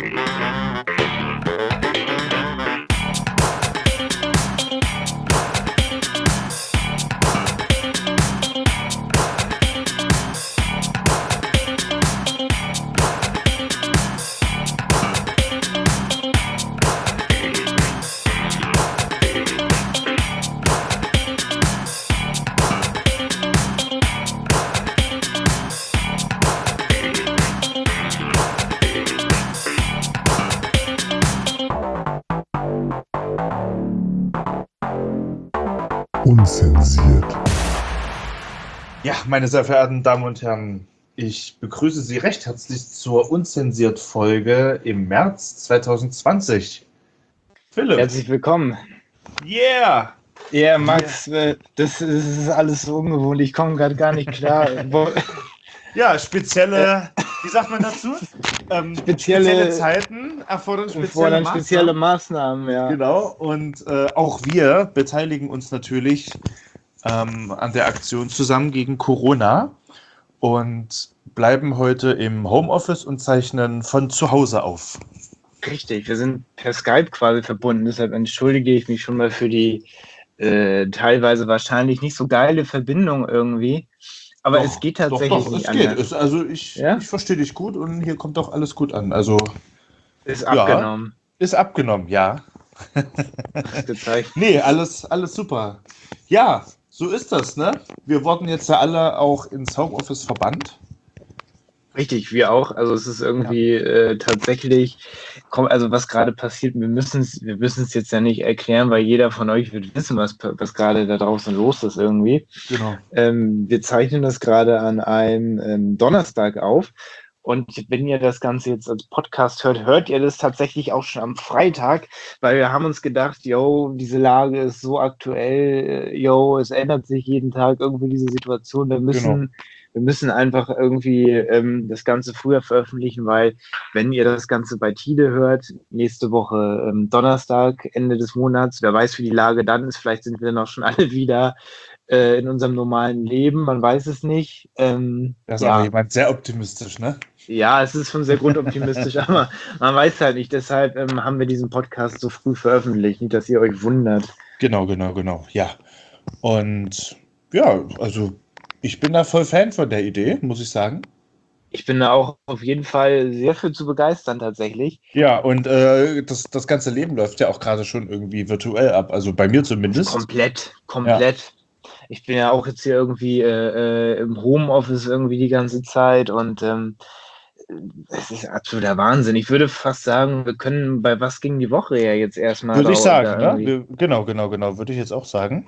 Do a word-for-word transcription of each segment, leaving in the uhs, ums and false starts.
Unzensiert. Ja, meine sehr verehrten Damen und Herren, ich begrüße Sie recht herzlich zur Unzensiert-Folge im März zwanzig zwanzig. Philipp. Herzlich willkommen. Yeah! Ja, yeah, Max, yeah. Das, das ist alles so ungewohnt. Ich komme gerade gar nicht klar. Ja, spezielle, wie sagt man dazu? Ähm, spezielle, spezielle Zeiten erfordern spezielle erfordern Maßnahmen. spezielle Maßnahmen, ja. Genau, und äh, auch wir beteiligen uns natürlich ähm, an der Aktion zusammen gegen Corona und bleiben heute im Homeoffice und zeichnen von zu Hause auf. Richtig, wir sind per Skype quasi verbunden, deshalb entschuldige ich mich schon mal für die äh, teilweise wahrscheinlich nicht so geile Verbindung irgendwie. Aber doch, es geht tatsächlich doch, doch, nicht es anders. geht. Es, also ich, ja? ich verstehe dich gut und hier kommt auch alles gut an. Also ist abgenommen. Ja, ist abgenommen, ja. Gezeigt. Nee, alles, alles super. Ja, so ist das, ne? Wir wurden jetzt ja alle auch ins Homeoffice verbannt. Richtig, wir auch. Also es ist irgendwie ja. äh, tatsächlich, also was gerade passiert, wir müssen es wir müssen es jetzt ja nicht erklären, weil jeder von euch wird wissen, was, was gerade da draußen los ist irgendwie. Genau. Ähm, wir zeichnen das gerade an einem ähm, Donnerstag auf. Und wenn ihr das Ganze jetzt als Podcast hört, hört ihr das tatsächlich auch schon am Freitag, weil wir haben uns gedacht, yo, diese Lage ist so aktuell, yo, es ändert sich jeden Tag irgendwie diese Situation, wir müssen... Genau. Wir müssen einfach irgendwie ähm, das Ganze früher veröffentlichen, weil wenn ihr das Ganze bei Tide hört, nächste Woche ähm, Donnerstag, Ende des Monats, wer weiß, wie die Lage dann ist, vielleicht sind wir dann auch schon alle wieder äh, in unserem normalen Leben, man weiß es nicht. Ähm, das ist ja. aber jemand sehr optimistisch, ne? Ja, es ist schon sehr grundoptimistisch, aber man weiß halt nicht, deshalb ähm, haben wir diesen Podcast so früh veröffentlicht, nicht, dass ihr euch wundert. Genau, genau, genau, ja. Und ja, also ich bin da voll Fan von der Idee, muss ich sagen. Ich bin da auch auf jeden Fall sehr für zu begeistern tatsächlich. Ja, und äh, das, das ganze Leben läuft ja auch gerade schon irgendwie virtuell ab, also bei mir zumindest. Komplett, komplett. Ja. Ich bin ja auch jetzt hier irgendwie äh, im Homeoffice irgendwie die ganze Zeit und ähm, es ist absoluter Wahnsinn. Ich würde fast sagen, wir können bei Was ging die Woche ja jetzt erstmal... Würde ich sagen, ne? Wir, genau, genau, genau, würde ich jetzt auch sagen.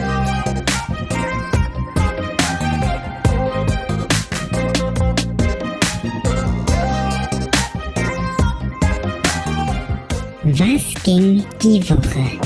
Was ging die Woche?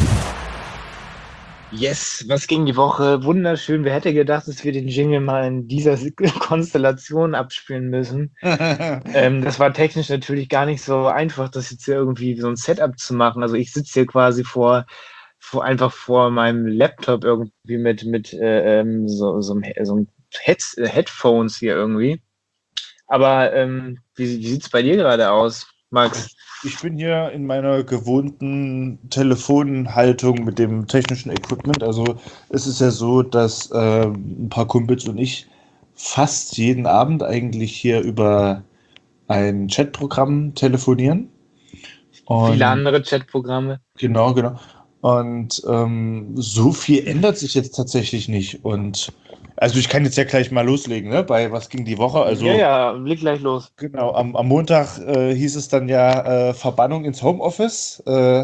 Yes, was ging die Woche? Wunderschön. Wer hätte gedacht, dass wir den Jingle mal in dieser Konstellation abspielen müssen? ähm, das war technisch natürlich gar nicht so einfach, das jetzt hier irgendwie so ein Setup zu machen. Also ich sitze hier quasi vor, vor einfach vor meinem Laptop irgendwie mit, mit äh, so, so, so Head, Headphones hier irgendwie. Aber ähm, wie, wie sieht es bei dir gerade aus, Max? Ich bin hier in meiner gewohnten Telefonhaltung mit dem technischen Equipment. Also es ist ja so, dass äh, ein paar Kumpels und ich fast jeden Abend eigentlich hier über ein Chatprogramm telefonieren. Und viele andere Chatprogramme. Genau, genau. Und ähm, so viel ändert sich jetzt tatsächlich nicht. Und also ich kann jetzt ja gleich mal loslegen, ne? Bei Was ging die Woche? Also, ja, ja, leg gleich los. Genau, am, am Montag äh, hieß es dann ja äh, Verbannung ins Homeoffice. Äh,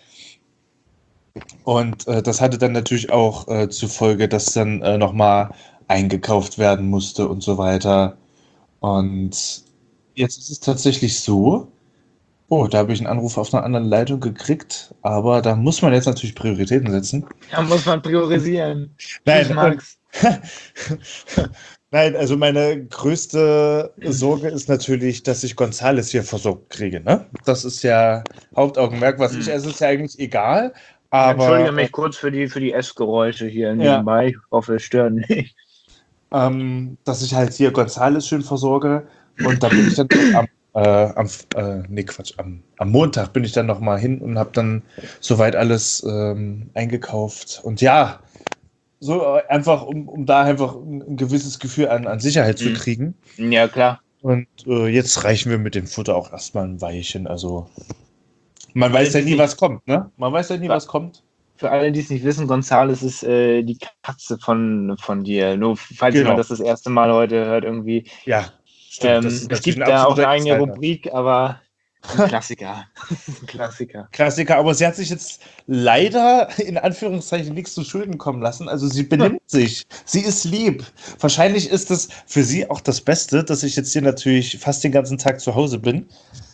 und äh, das hatte dann natürlich auch äh, zur Folge, dass dann äh, nochmal eingekauft werden musste und so weiter. Und jetzt ist es tatsächlich so, oh, da habe ich einen Anruf auf einer anderen Leitung gekriegt, aber da muss man jetzt natürlich Prioritäten setzen. Da muss man priorisieren. Nein, Max. Nein, also meine größte Sorge ist natürlich, dass ich Gonzales hier versorgt kriege, ne? Das ist ja Hauptaugenmerk, was ich esse, ist ja eigentlich egal, aber... Entschuldige mich kurz für die, für die Essgeräusche hier nebenbei, ja. Ich hoffe, es stört nicht. Ähm, dass ich halt hier Gonzales schön versorge und da bin ich dann am äh, am, äh, nee, Quatsch, am, am Montag bin ich dann nochmal hin und habe dann soweit alles ähm, eingekauft. Und ja, so äh, einfach, um, um da einfach ein, ein gewisses Gefühl an, an Sicherheit zu Mhm. kriegen. Ja, klar. Und äh, jetzt reichen wir mit dem Futter auch erstmal ein Weilchen. Also man Weil weiß ja die nie, sich- was kommt, ne? Man weiß ja nie, Ja. was kommt. Für alle, die es nicht wissen, Gonzales ist äh, die Katze von, von dir. Nur falls Genau. jemand das das erste Mal heute hört, irgendwie. Ja, stimmt. Ähm, das ist es natürlich gibt ein da auch absoluter eine eigene Insider. Rubrik, aber ein Klassiker. ein Klassiker. Klassiker, aber sie hat sich jetzt leider in Anführungszeichen nichts zu Schulden kommen lassen. Also sie benimmt sich. Sie ist lieb. Wahrscheinlich ist es für sie auch das Beste, dass ich jetzt hier natürlich fast den ganzen Tag zu Hause bin.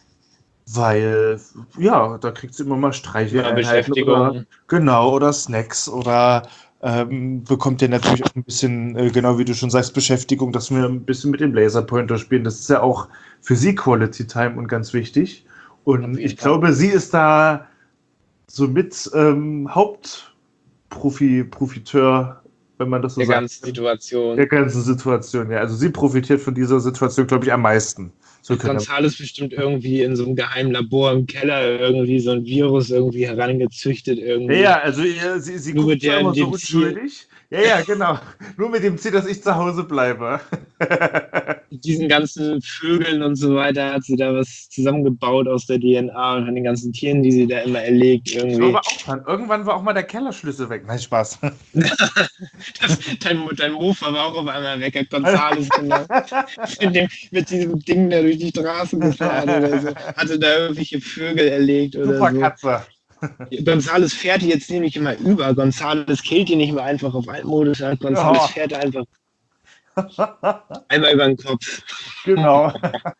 Weil, ja, da kriegt sie immer mal Streicheleinheiten oder, Beschäftigung. genau, oder Snacks oder ähm, bekommt ihr natürlich auch ein bisschen, äh, genau wie du schon sagst, Beschäftigung, dass wir ein bisschen mit dem Laserpointer spielen. Das ist ja auch für sie Quality Time und ganz wichtig. Auf Und jeden ich Fall. glaube, sie ist da somit ähm, Hauptprofi, Profiteur, wenn man das so Der sagt, ganzen Situation. der ganzen Situation. Ja, also sie profitiert von dieser Situation, glaube ich, am meisten. So können wir- Gonzales bestimmt irgendwie in so einem geheimen Labor im Keller irgendwie so ein Virus irgendwie herangezüchtet Ja, irgendwie. ja, also ihr, sie, sie Nur guckt mit zwar der- immer so dem Ziel. unschuldig. Ja, ja, genau. Nur mit dem Ziel, dass ich zu Hause bleibe. Mit diesen ganzen Vögeln und so weiter hat sie da was zusammengebaut aus der D N A und von den ganzen Tieren, die sie da immer erlegt Ich irgendwie. glaube auch, Mann. Irgendwann war auch mal der Kellerschlüssel weg. Nein, Spaß. Das, dein, dein Mofa war auch auf einmal weg, hat Gonzales genau. mit, dem, mit diesem Ding da durch die Straße gefahren oder so. Hatte da irgendwelche Vögel erlegt oder Super so. Katze. Gonzales fährt die jetzt nämlich immer über. Gonzales killt die nicht mehr einfach auf altmodisch. Gonzales Ja. fährt einfach einmal über den Kopf. Genau.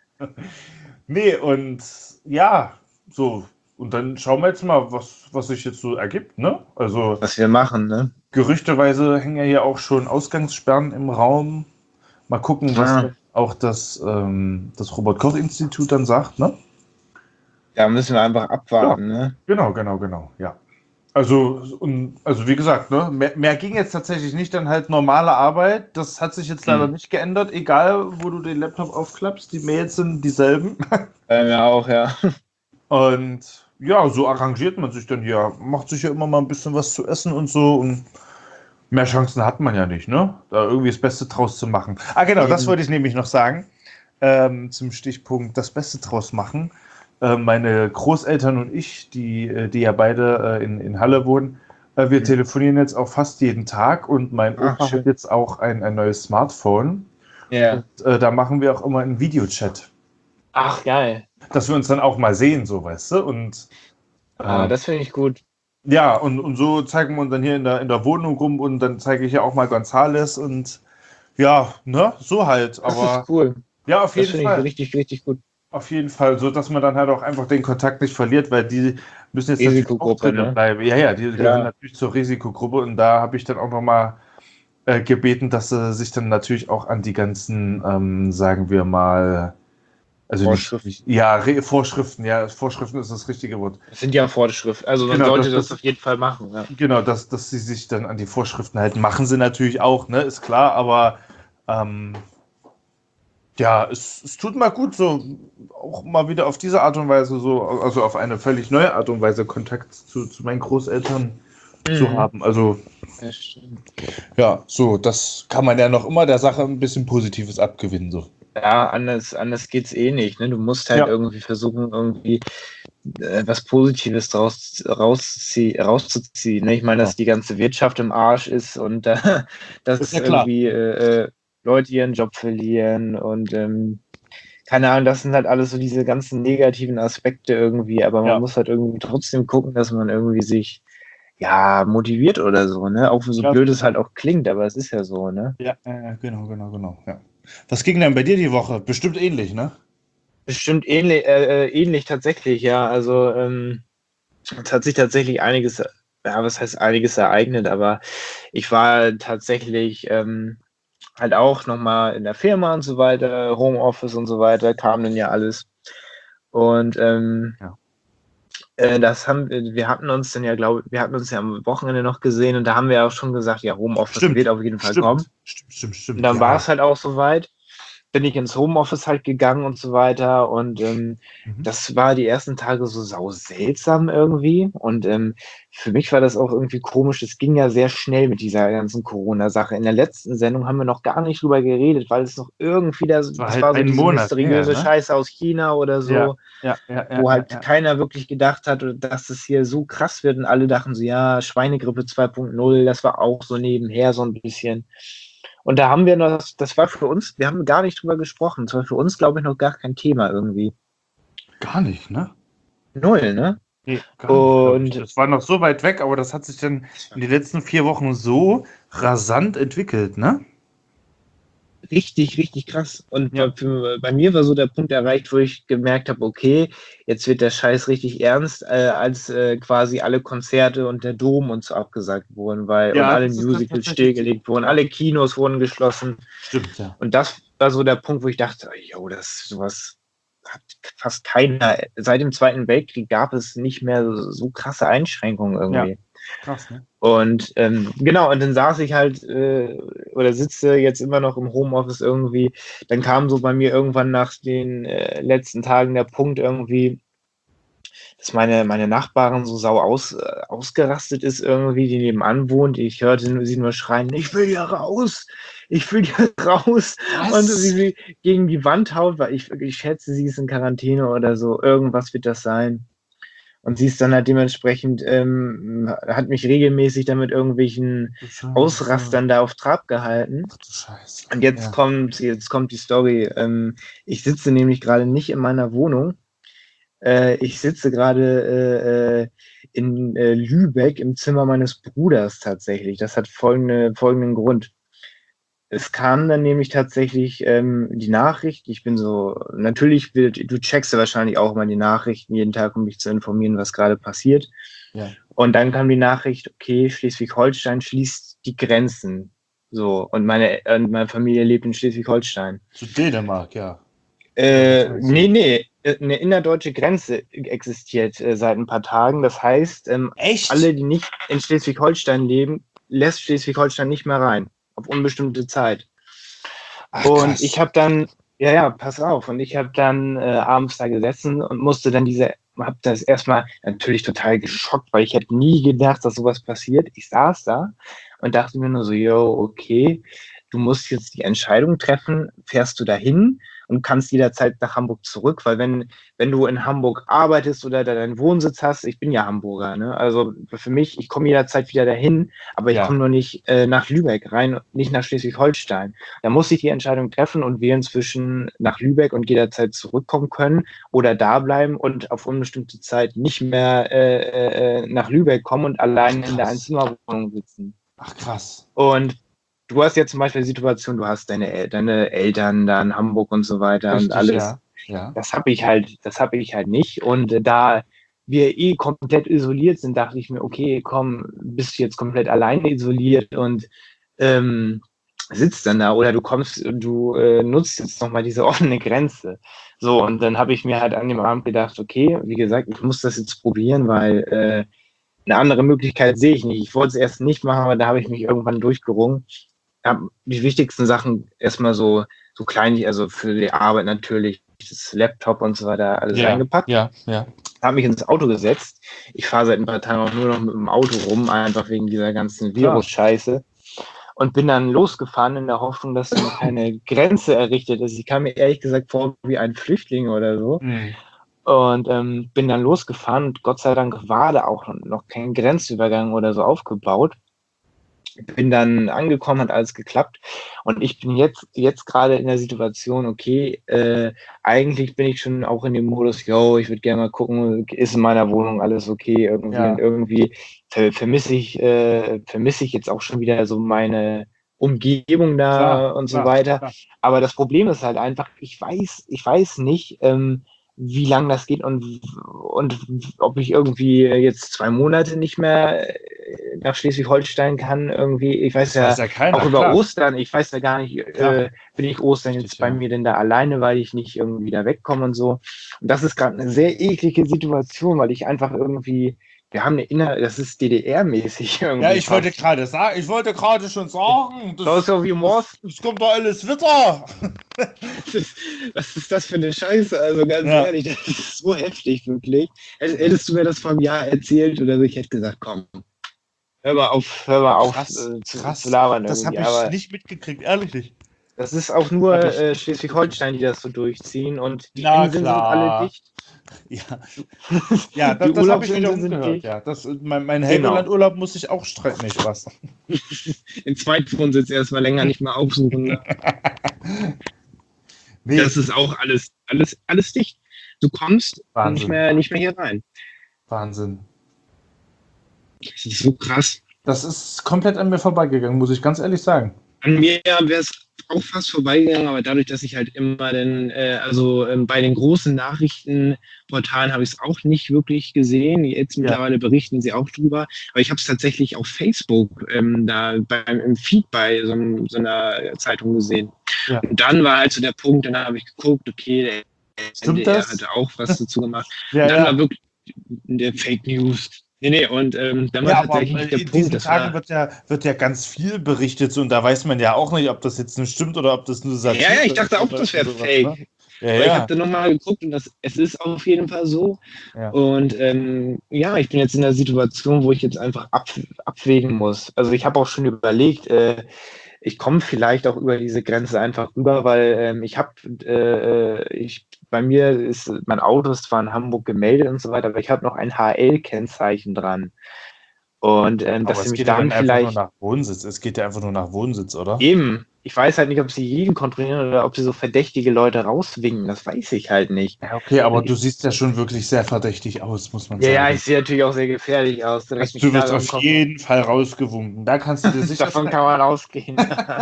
Nee, und ja, so. Und dann schauen wir jetzt mal, was, was sich jetzt so ergibt, ne? Also Was wir machen, ne? gerüchteweise hängen ja hier auch schon Ausgangssperren im Raum. Mal gucken, was Ah. auch das, ähm, das Robert-Koch-Institut dann sagt, ne? Da müssen wir einfach abwarten, ne? Genau, genau, genau, ja. Also, und, also wie gesagt, ne, mehr, mehr ging jetzt tatsächlich nicht, dann halt normale Arbeit. Das hat sich jetzt leider Hm. nicht geändert, egal wo du den Laptop aufklappst, die Mails sind dieselben. Bei mir auch, ja. Und ja, so arrangiert man sich dann hier. Macht sich ja immer mal ein bisschen was zu essen und so. Und mehr Chancen hat man ja nicht, ne? Da irgendwie das Beste draus zu machen. Ah, genau, das Eben. wollte ich nämlich noch sagen. Ähm, zum Stichpunkt das Beste draus machen. Äh, meine Großeltern und ich, die, äh, die ja beide äh, in, in Halle wohnen, äh, wir Mhm. telefonieren jetzt auch fast jeden Tag und mein Ach, Opa schön. hat jetzt auch ein, ein neues Smartphone. Ja. Und äh, da machen wir auch immer einen Videochat. Ach, geil. Dass wir uns dann auch mal sehen, so, weißt du? Und äh, Ah, das finde ich gut. ja, und, und so zeigen wir uns dann hier in der, in der Wohnung rum und dann zeige ich ja auch mal Gonzales und ja, ne, so halt. Das Aber ist cool. ja, auf Das jeden finde ich Fall. richtig, richtig gut. Auf jeden Fall, so dass man dann halt auch einfach den Kontakt nicht verliert, weil die müssen jetzt natürlich auch Risikogruppe, drinnen ne? bleiben. Ja, ja, die Ja. gehören natürlich zur Risikogruppe und da habe ich dann auch nochmal äh, gebeten, dass sie sich dann natürlich auch an die ganzen, ähm, sagen wir mal, also Vorschriften. Nicht, ja, Re Vorschriften, ja, Vorschriften ist das richtige Wort. Das sind ja Vorschriften. Also man Genau, sollte das- das, das- auf jeden Fall machen. Ja. Genau, dass, dass sie sich dann an die Vorschriften halten. Machen sie natürlich auch, ne, ist klar, aber ähm, ja, es, es tut mal gut, so auch mal wieder auf diese Art und Weise, so, also auf eine völlig neue Art und Weise Kontakt zu, zu meinen Großeltern zu Mhm. haben. Also Ja, stimmt. ja, so, das kann man ja noch immer der Sache ein bisschen Positives abgewinnen. So. Ja, anders, anders geht's eh nicht. Ne? Du musst halt Ja. irgendwie versuchen, irgendwie äh, was Positives draus rauszie rauszuziehen. Ne? Ich meine, dass die ganze Wirtschaft im Arsch ist und äh, dass Ist ja klar. irgendwie äh, äh, Leute ihren Job verlieren und ähm, keine Ahnung, das sind halt alles so diese ganzen negativen Aspekte irgendwie, aber man Ja. muss halt irgendwie trotzdem gucken, dass man irgendwie sich ja motiviert oder so, ne? Auch so Ja. blöd es halt auch klingt, aber es ist ja so, ne? Ja, äh, genau, genau, genau. Ja. Was ging denn bei dir die Woche? Bestimmt ähnlich, ne? Bestimmt ähnlich, äh, äh, ähnlich tatsächlich, ja. Also ähm, es hat sich tatsächlich einiges, ja, was heißt einiges ereignet, aber ich war tatsächlich ähm, halt auch nochmal in der Firma und so weiter, Homeoffice und so weiter, kam dann ja alles. Und ähm, Ja. äh, das haben wir wir hatten uns dann ja, glaube wir hatten uns ja am Wochenende noch gesehen und da haben wir ja auch schon gesagt, ja, Homeoffice Stimmt, wird auf jeden Fall Stimmt, kommen. stimmt, stimmt, stimmt. Und dann ja. war es halt auch soweit. bin ich ins Homeoffice halt gegangen und so weiter und ähm, Mhm. das war die ersten Tage so sau seltsam irgendwie und ähm, für mich war das auch irgendwie komisch. Es ging ja sehr schnell mit dieser ganzen Corona-Sache. In der letzten Sendung haben wir noch gar nicht drüber geredet, weil es noch irgendwie das, Das war das halt war so ein diese Monat her, mysteriöse ne? Scheiße aus China oder Ja, so, ja, ja, ja, wo ja, halt ja. keiner wirklich gedacht hat, dass es hier so krass wird und alle dachten so, ja, Schweinegrippe zwei Punkt null, das war auch so nebenher so ein bisschen. Und da haben wir noch, das war für uns, wir haben gar nicht drüber gesprochen, das war für uns, glaube ich, noch gar kein Thema irgendwie. Gar nicht, ne? Null, ne? Nee, gar nicht, glaube ich. Und Das war noch so weit weg, aber das hat sich dann in den letzten vier Wochen so rasant entwickelt, ne? richtig, richtig krass. Und Ja. bei, für, bei mir war so der Punkt erreicht, wo ich gemerkt habe, okay, jetzt wird der Scheiß richtig ernst, äh, als äh, quasi alle Konzerte und der Dom und so abgesagt wurden, weil und Ja, alle das ist Musicals tatsächlich stillgelegt wurden, ja. alle Kinos wurden geschlossen. Stimmt, ja. Und das war so der Punkt, wo ich dachte, jo, das sowas hat fast keiner. Seit dem Zweiten Weltkrieg gab es nicht mehr so, so krasse Einschränkungen irgendwie. Ja. Krass, ne? Und ähm, genau, und dann saß ich halt äh, oder sitze jetzt immer noch im Homeoffice irgendwie. Dann kam so bei mir irgendwann nach den äh, letzten Tagen der Punkt irgendwie, dass meine, meine Nachbarin so sau aus, äh, ausgerastet ist irgendwie, die nebenan wohnt. Ich hörte sie nur schreien, ich will hier raus, ich will hier raus. Was? Und sie sie gegen die Wand haut, weil ich, ich schätze, sie ist in Quarantäne oder so. Irgendwas wird das sein. Und sie ist dann halt dementsprechend, ähm, hat mich regelmäßig damit irgendwelchen Du Scheiße. Ausrastern da auf Trab gehalten. Ach du Scheiße. Und jetzt Ja. kommt, jetzt kommt die Story. Ähm, ich sitze nämlich gerade nicht in meiner Wohnung. Äh, ich sitze gerade äh, äh, in äh, Lübeck im Zimmer meines Bruders tatsächlich. Das hat folgende, folgenden Grund. Es kam dann nämlich tatsächlich ähm, die Nachricht, ich bin so, natürlich, will, du checkst ja wahrscheinlich auch mal die Nachrichten jeden Tag, um dich zu informieren, was gerade passiert. Ja. Und dann kam die Nachricht, okay, Schleswig-Holstein schließt die Grenzen. So, und meine, äh, meine Familie lebt in Schleswig-Holstein. Zu Dänemark, ja. Äh, Ja, das heißt nee, nee, eine innerdeutsche Grenze existiert äh, seit ein paar Tagen. Das heißt, ähm, Echt? alle, die nicht in Schleswig-Holstein leben, lässt Schleswig-Holstein nicht mehr rein. Auf unbestimmte Zeit. Ach, Und krass. ich habe dann, ja, ja, pass auf, und ich habe dann äh, abends da gesessen und musste dann diese, habe das erstmal natürlich total geschockt, weil ich hätte nie gedacht, dass sowas passiert. Ich saß da und dachte mir nur so, yo, okay, du musst jetzt die Entscheidung treffen, fährst du dahin und kannst jederzeit nach Hamburg zurück, weil wenn, wenn du in Hamburg arbeitest oder da deinen Wohnsitz hast, ich bin ja Hamburger, ne? Also für mich, ich komme jederzeit wieder dahin, aber ich Ja. komme nur nicht äh, nach Lübeck rein, nicht nach Schleswig-Holstein. Da muss ich die Entscheidung treffen und wählen zwischen nach Lübeck und jederzeit zurückkommen können oder da bleiben und auf unbestimmte Zeit nicht mehr äh, äh, nach Lübeck kommen und allein in der Krass. Einzimmerwohnung sitzen. Ach, krass. Und du hast jetzt zum Beispiel die Situation, du hast deine, El deine Eltern da in Hamburg und so weiter Richtig, und alles. ja. Ja. Das habe ich halt, das habe ich halt nicht. Und äh, da wir eh komplett isoliert sind, dachte ich mir, okay, komm, bist du jetzt komplett alleine isoliert und ähm, sitzt dann da oder du kommst, du äh, nutzt jetzt nochmal diese offene Grenze. So, und dann habe ich mir halt an dem Abend gedacht, okay, wie gesagt, ich muss das jetzt probieren, weil äh, eine andere Möglichkeit sehe ich nicht. Ich wollte es erst nicht machen, aber da habe ich mich irgendwann durchgerungen. Habe die wichtigsten Sachen erstmal so, so klein, also für die Arbeit natürlich, das Laptop und so weiter, alles Ja, eingepackt. ja, ja. Habe mich ins Auto gesetzt. Ich fahre seit ein paar Tagen auch nur noch mit dem Auto rum, einfach wegen dieser ganzen Virus-Scheiße. Und bin dann losgefahren in der Hoffnung, dass noch keine Grenze errichtet ist. Ich kam mir ehrlich gesagt vor wie ein Flüchtling oder so. Mhm. Und ähm, bin dann losgefahren und Gott sei Dank war da auch noch kein Grenzübergang oder so aufgebaut. Bin dann angekommen, hat alles geklappt und ich bin jetzt jetzt gerade in der Situation, okay, äh, eigentlich bin ich schon auch in dem Modus, yo, ich würde gerne mal gucken, ist in meiner Wohnung alles okay irgendwie Ja. und irgendwie ver vermisse ich äh, vermisse ich jetzt auch schon wieder so meine Umgebung da Klar, und so klar, weiter. klar. Aber das Problem ist halt einfach, ich weiß, ich weiß nicht, ähm, wie lange das geht und, und ob ich irgendwie jetzt zwei Monate nicht mehr nach Schleswig-Holstein kann, irgendwie, ich weiß Das ja, weiß ja keiner, auch über klar. Ostern, ich weiß ja gar nicht, Klar. äh, bin ich Ostern jetzt Richtig, bei ja. mir denn da alleine, weil ich nicht irgendwie da wegkomme und so. Und das ist gerade eine sehr eklige Situation, weil ich einfach irgendwie wir haben eine Inner, das ist D D R-mäßig irgendwie. Ja, ich wollte fast. gerade sagen, ich wollte gerade schon sagen, So das, so wie Morse. es kommt doch alles Witter. Was ist, was ist das für eine Scheiße? Also ganz Ja. ehrlich, das ist so heftig, wirklich. Hätt- Hättest du mir das vor einem Jahr erzählt oder so, ich hätte gesagt, komm, hör mal auf, hör mal auf Krass, äh, zu, krass. zu labern Das habe irgendwie. ich Aber nicht mitgekriegt, ehrlich nicht. das ist auch nur Hab ich- äh, Schleswig-Holstein, die das so durchziehen und die Na Inseln klar. sind alle dicht. Ja, ja Die das, das habe ich wiederum Urlaubsinseln sind gehört. dicht. Ja, das, mein mein Genau. Helgoland-Urlaub muss ich auch streiten, nicht Spaß. Den Zweitwohnsitz erstmal länger nicht mehr aufsuchen. Ne? Nee, Das ist auch alles, alles, alles dicht. Du kommst Wahnsinn. nicht mehr, nicht mehr hier rein. Wahnsinn. Das ist so krass. Das ist komplett an mir vorbeigegangen, muss ich ganz ehrlich sagen. An mir wäre es auch fast vorbeigegangen, aber dadurch, dass ich halt immer den, äh, also ähm, bei den großen Nachrichtenportalen habe ich es auch nicht wirklich gesehen. Jetzt Ja. mittlerweile berichten sie auch drüber. Aber ich habe es tatsächlich auf Facebook ähm, da beim, im Feed bei so, einem- so einer Zeitung gesehen. Ja. Und dann war halt so der Punkt, dann habe ich geguckt, okay, der Stimmt N D R das? hatte auch was dazu gemacht. Ja, Und dann ja. war wirklich der Fake News. Nee, nee, und ähm, dann war Ja, aber tatsächlich der in Punkt, diesen das Tagen war, wird ja, wird ja ganz viel berichtet und da weiß man ja auch nicht, ob das jetzt nur stimmt oder ob das nur Satire ja, ja, ich dachte ist auch, oder das wäre sowas, Fake. ne? Ja, Aber ich ja. habe dann nochmal geguckt und das, es ist auf jeden Fall so. Ja. Und ähm, ja, ich bin jetzt in der Situation, wo ich jetzt einfach ab, abwägen muss. Also ich habe auch schon überlegt, äh, ich komme vielleicht auch über diese Grenze einfach rüber, weil ähm, ich habe, äh, ich bei mir ist mein Auto ist zwar in Hamburg gemeldet und so weiter, aber ich habe noch ein H L-Kennzeichen dran. Und ähm, Aber dass sie es mich geht ja dann dann einfach nur vielleicht nach Wohnsitz. Es geht ja einfach nur nach Wohnsitz, oder? eben, ich weiß halt nicht, ob sie jeden kontrollieren oder ob sie so verdächtige Leute rauswinken. Das weiß ich halt nicht. Ja, okay, aber du siehst ja schon wirklich sehr verdächtig aus, muss man Ja, sagen. ja, ich sehe natürlich auch sehr gefährlich aus. Direkt Also, eine du wirst Knarre im auf Kopf. jeden Fall rausgewunken. Da kannst du dir sicher Davon sein. kann man ausgehen.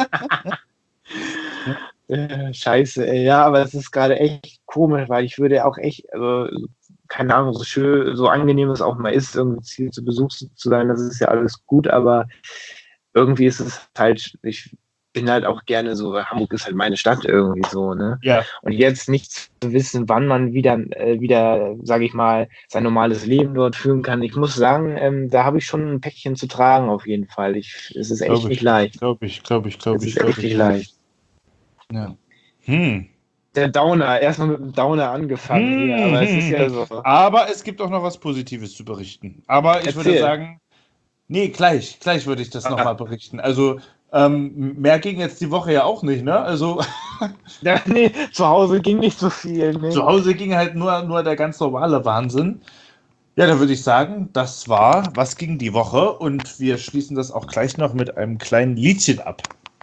Äh, Scheiße, ey. Ja, aber es ist gerade echt komisch, weil ich würde auch echt, also, keine Ahnung, so schön, so angenehm es auch mal ist, irgendwie Ziel zu Besuch zu sein, das ist ja alles gut, aber irgendwie ist es halt, ich bin halt auch gerne so, Hamburg ist halt meine Stadt irgendwie so, ne? Ja, Und jetzt nicht zu wissen, wann man wieder, äh, wieder, sage ich mal, sein normales Leben dort führen kann. Ich muss sagen, ähm, da habe ich schon ein Päckchen zu tragen auf jeden Fall. Ich, es ist echt glaube nicht ich. leicht. Glaube ich, glaube ich, glaube Es ich, ist echt glaube nicht ich. leicht. Ja. Hm. Der Downer, erstmal mit dem Downer angefangen hier, aber es ist ja so. Aber es gibt auch noch was Positives zu berichten. Aber ich würde Erzähl. sagen, nee, gleich, gleich würde ich das Ah. nochmal berichten. Also, ähm, mehr ging jetzt die Woche ja auch nicht, ne? Also, Ja, nee, zu Hause ging nicht so viel. Ne? zu Hause ging halt nur, nur der ganz normale Wahnsinn. Ja, da würde ich sagen, das war Was ging die Woche und wir schließen das auch gleich noch mit einem kleinen Liedchen ab.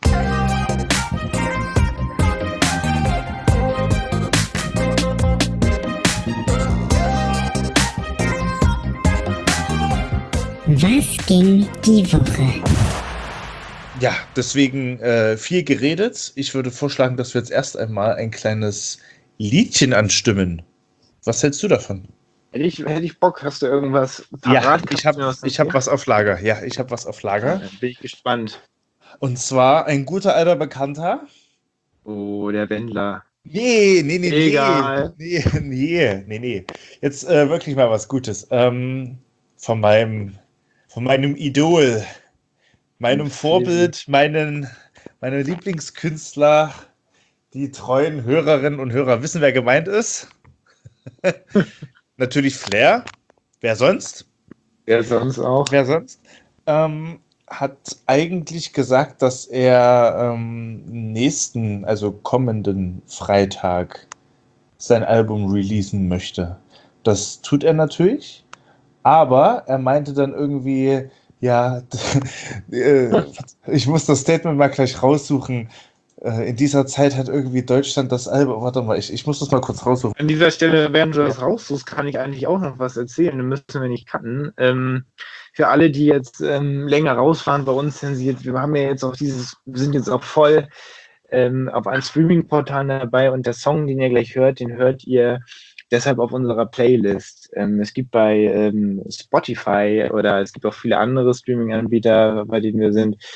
Was ging die Woche? Ja, deswegen äh, viel geredet. Ich würde vorschlagen, dass wir jetzt erst einmal ein kleines Liedchen anstimmen. Was hältst du davon? Hätte ich, hätte ich Bock, hast du irgendwas Ja, parat? ich Kannst du mir habe ich hab erzählen? was auf Lager. Ja, ich habe was auf Lager. Dann bin ich gespannt. Und zwar ein guter alter Bekannter. Oh, der Wendler. Nee, nee, nee, nee. Egal. Nee, nee, nee, nee. Jetzt äh, wirklich mal was Gutes. Ähm, von meinem, von meinem Idol, meinem Vorbild, meinen, meinem Lieblingskünstler. Die treuen Hörerinnen und Hörer wissen, wer gemeint ist. Natürlich Flair. Wer sonst? Wer sonst auch? Wer sonst? Ähm, hat eigentlich gesagt, dass er ähm, nächsten, also kommenden Freitag sein Album releasen möchte. Das tut er natürlich, aber er meinte dann irgendwie, ja, äh, ich muss das Statement mal gleich raussuchen. Äh, in dieser Zeit hat irgendwie Deutschland das Album, warte mal, ich, ich muss das mal kurz raussuchen. An dieser Stelle, während du das raussuchst, kann ich eigentlich auch noch was erzählen. Dann müssen wir nicht cutten. Ähm, für alle, die jetzt ähm, länger rausfahren bei uns, sind sie jetzt, wir haben ja jetzt auch dieses, wir sind jetzt auch voll ähm, auf allen Streaming-Portalen dabei und der Song, den ihr gleich hört, den hört ihr deshalb auf unserer Playlist. Ähm, es gibt bei ähm, Spotify oder es gibt auch viele andere Streaming-Anbieter, bei denen wir sind,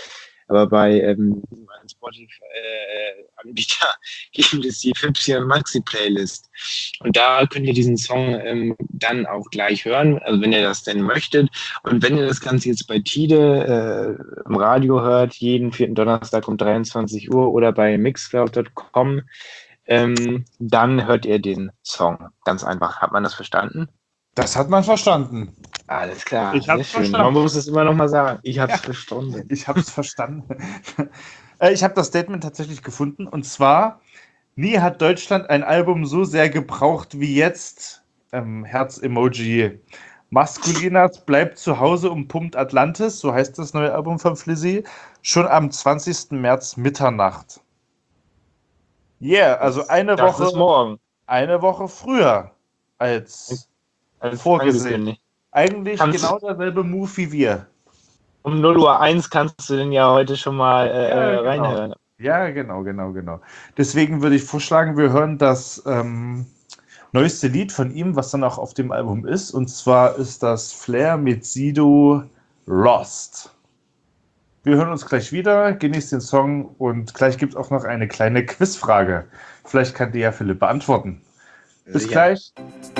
aber bei ähm, Spotify-Anbieter gibt es die Fipsi und Maxi-Playlist. Und da könnt ihr diesen Song ähm, dann auch gleich hören, also wenn ihr das denn möchtet. Und wenn ihr das Ganze jetzt bei Tide äh, im Radio hört, jeden vierten Donnerstag um dreiundzwanzig Uhr oder bei mixcloud punkt com, ähm, dann hört ihr den Song. Ganz einfach. Hat man das verstanden? Das hat man verstanden. Alles klar. Ich hab's sehr schön. verstanden. Man muss es immer noch mal sagen. Ich hab's Ja. verstanden. Ich habe es verstanden. Äh, ich habe das Statement tatsächlich gefunden. Und zwar, nie hat Deutschland ein Album so sehr gebraucht wie jetzt. Ähm, Herz-Emoji. Maskulinas bleibt zu Hause und pumpt Atlantis, so heißt das neue Album von Flizzy, schon am zwanzigsten März Mitternacht. Yeah, also eine Das ist Woche, morgen. eine Woche früher als Als vorgesehen. angekündigt. Eigentlich Kannst- genau derselbe Move wie wir. Um null Uhr eins kannst du den ja heute schon mal äh, Ja, genau. reinhören. Ja, genau, genau, genau. Deswegen würde ich vorschlagen, wir hören das ähm, neueste Lied von ihm, was dann auch auf dem Album ist. Und zwar ist das Flair mit Sido Lost. Wir hören uns gleich wieder, genießt den Song und gleich gibt es auch noch eine kleine Quizfrage. Vielleicht kann die ja Philipp beantworten. Bis Ja. gleich.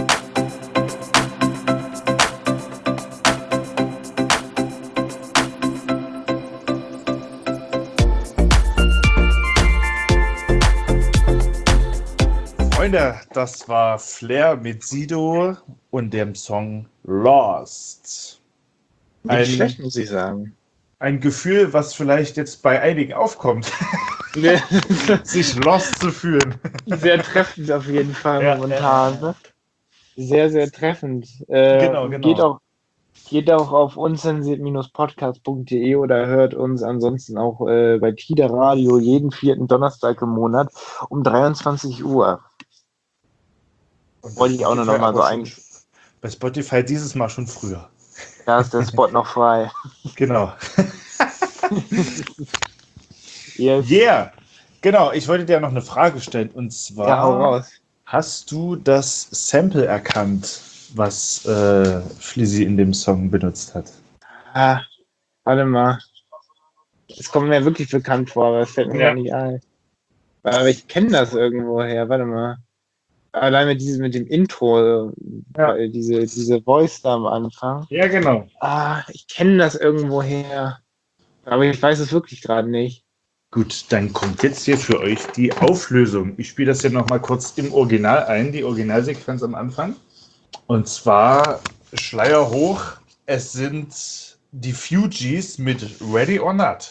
Freunde, das war Flair mit Sido und dem Song Lost. Nicht Ein, schlecht, muss ich sagen. ein Gefühl, was vielleicht jetzt bei einigen aufkommt, sich lost zu fühlen. Sehr treffend auf jeden Fall Ja, momentan. ja, Ne? Sehr, sehr treffend. Äh, Genau, genau. Geht auch, geht auch auf unzensiert podcast punkt de oder hört uns ansonsten auch äh, bei Tide Radio jeden vierten Donnerstag im Monat um dreiundzwanzig Uhr. Und Wollte ich auch noch Spotify mal so aber ein- schon- Bei Spotify dieses Mal schon früher. Da ist der Spot noch frei. Genau. Yes. Yeah! Genau, ich wollte dir noch eine Frage stellen. Und zwar, Ja, hau raus. hast du das Sample erkannt, was äh, Flizzy in dem Song benutzt hat? Ah, warte mal. Es kommt mir wirklich bekannt vor, aber es fällt mir Ja. gar nicht ein. Aber ich kenne das irgendwo her, warte mal. Allein mit diesem, mit dem Intro, Ja. äh, diese, diese Voice da am Anfang. Ja, genau. Ah, ich kenne das irgendwo her. Aber ich weiß es wirklich gerade nicht. Gut, dann kommt jetzt hier für euch die Auflösung. Ich spiele das hier nochmal kurz im Original ein, die Originalsequenz am Anfang. Und zwar Schleier hoch, es sind die Fugees mit Ready or Not.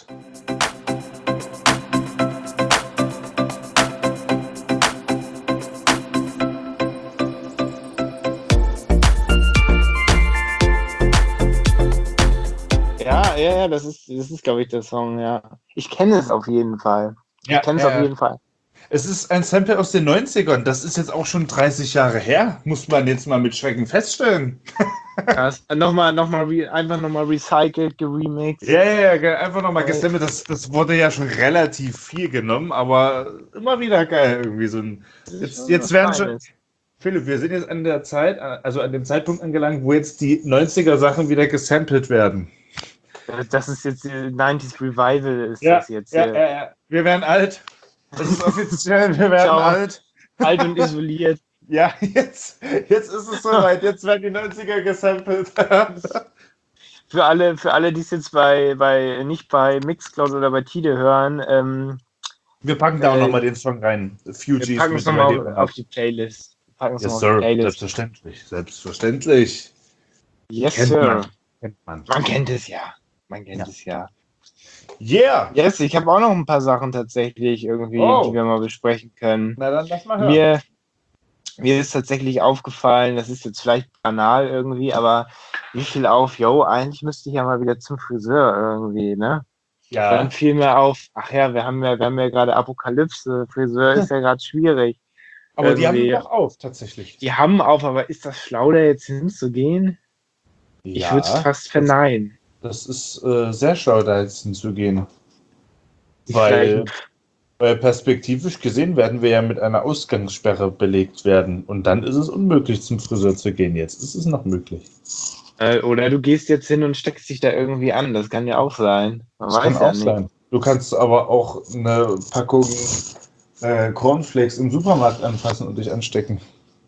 Ja, ja, ja, das ist, das ist, glaube ich, der Song, ja. Ich kenne es auf jeden Fall. Ja, Ich kenne es ja, auf ja. jeden Fall. Es ist ein Sample aus den neunzigern. Das ist jetzt auch schon dreißig Jahre her. Muss man jetzt mal mit Schrecken feststellen. Krass. Nochmal, nochmal, re, einfach nochmal recycelt, geremixed. Ja, ja, ja, geil. Einfach nochmal gesampelt. Das, das wurde ja schon relativ viel genommen, aber immer wieder geil irgendwie so ein. Jetzt, jetzt werden schon. Philipp, wir sind jetzt an der Zeit, also an dem Zeitpunkt angelangt, wo jetzt die neunziger Sachen wieder gesampelt werden. Das ist jetzt die neunziger Revival, ist Ja, das jetzt. ja, äh, ja, ja. Wir werden alt. Das ist offiziell, wir werden Ciao. alt. Alt und isoliert. Ja, jetzt, jetzt ist es soweit. Jetzt werden die neunziger gesampelt. Für alle, für alle, die es jetzt bei, bei nicht bei Mixcloud oder bei Tide hören, ähm, Wir packen da auch Äh, nochmal den Song rein. Fugees wir packen es mit nochmal Ready auf, or auf Not. die Playlist. Wir packen es Yes, nochmal auf sir. die Playlist. Selbstverständlich. Selbstverständlich. Yes, Kennt sir. man. Kennt man. Man kennt es ja. Man kennt Ja. es ja. Yeah! Yes, ich habe auch noch ein paar Sachen tatsächlich irgendwie, Oh. die wir mal besprechen können. Na dann lass mal hören. Mir, mir ist tatsächlich aufgefallen, das ist jetzt vielleicht banal irgendwie, aber wie viel auf, yo, eigentlich müsste ich ja mal wieder zum Friseur irgendwie, ne? ja. Dann fiel mir auf, ach ja, wir haben ja, wir haben ja gerade Apokalypse, Friseur ist ja gerade schwierig. Aber die haben irgendwie- noch auf, tatsächlich. Die haben auf, aber ist das schlau, da jetzt hinzugehen? Ich Ja, würde es fast verneinen. das ist äh, sehr schlau, da jetzt hinzugehen. Die Weil, vielleicht- weil perspektivisch gesehen werden wir ja mit einer Ausgangssperre belegt werden. Und dann ist es unmöglich, zum Friseur zu gehen. Jetzt ist es noch möglich. Äh, oder du gehst jetzt hin und steckst dich da irgendwie an, das kann ja auch sein. Man Das weiß kann ja auch nicht. sein. Du kannst aber auch eine Packung äh, Cornflakes im Supermarkt anfassen und dich anstecken.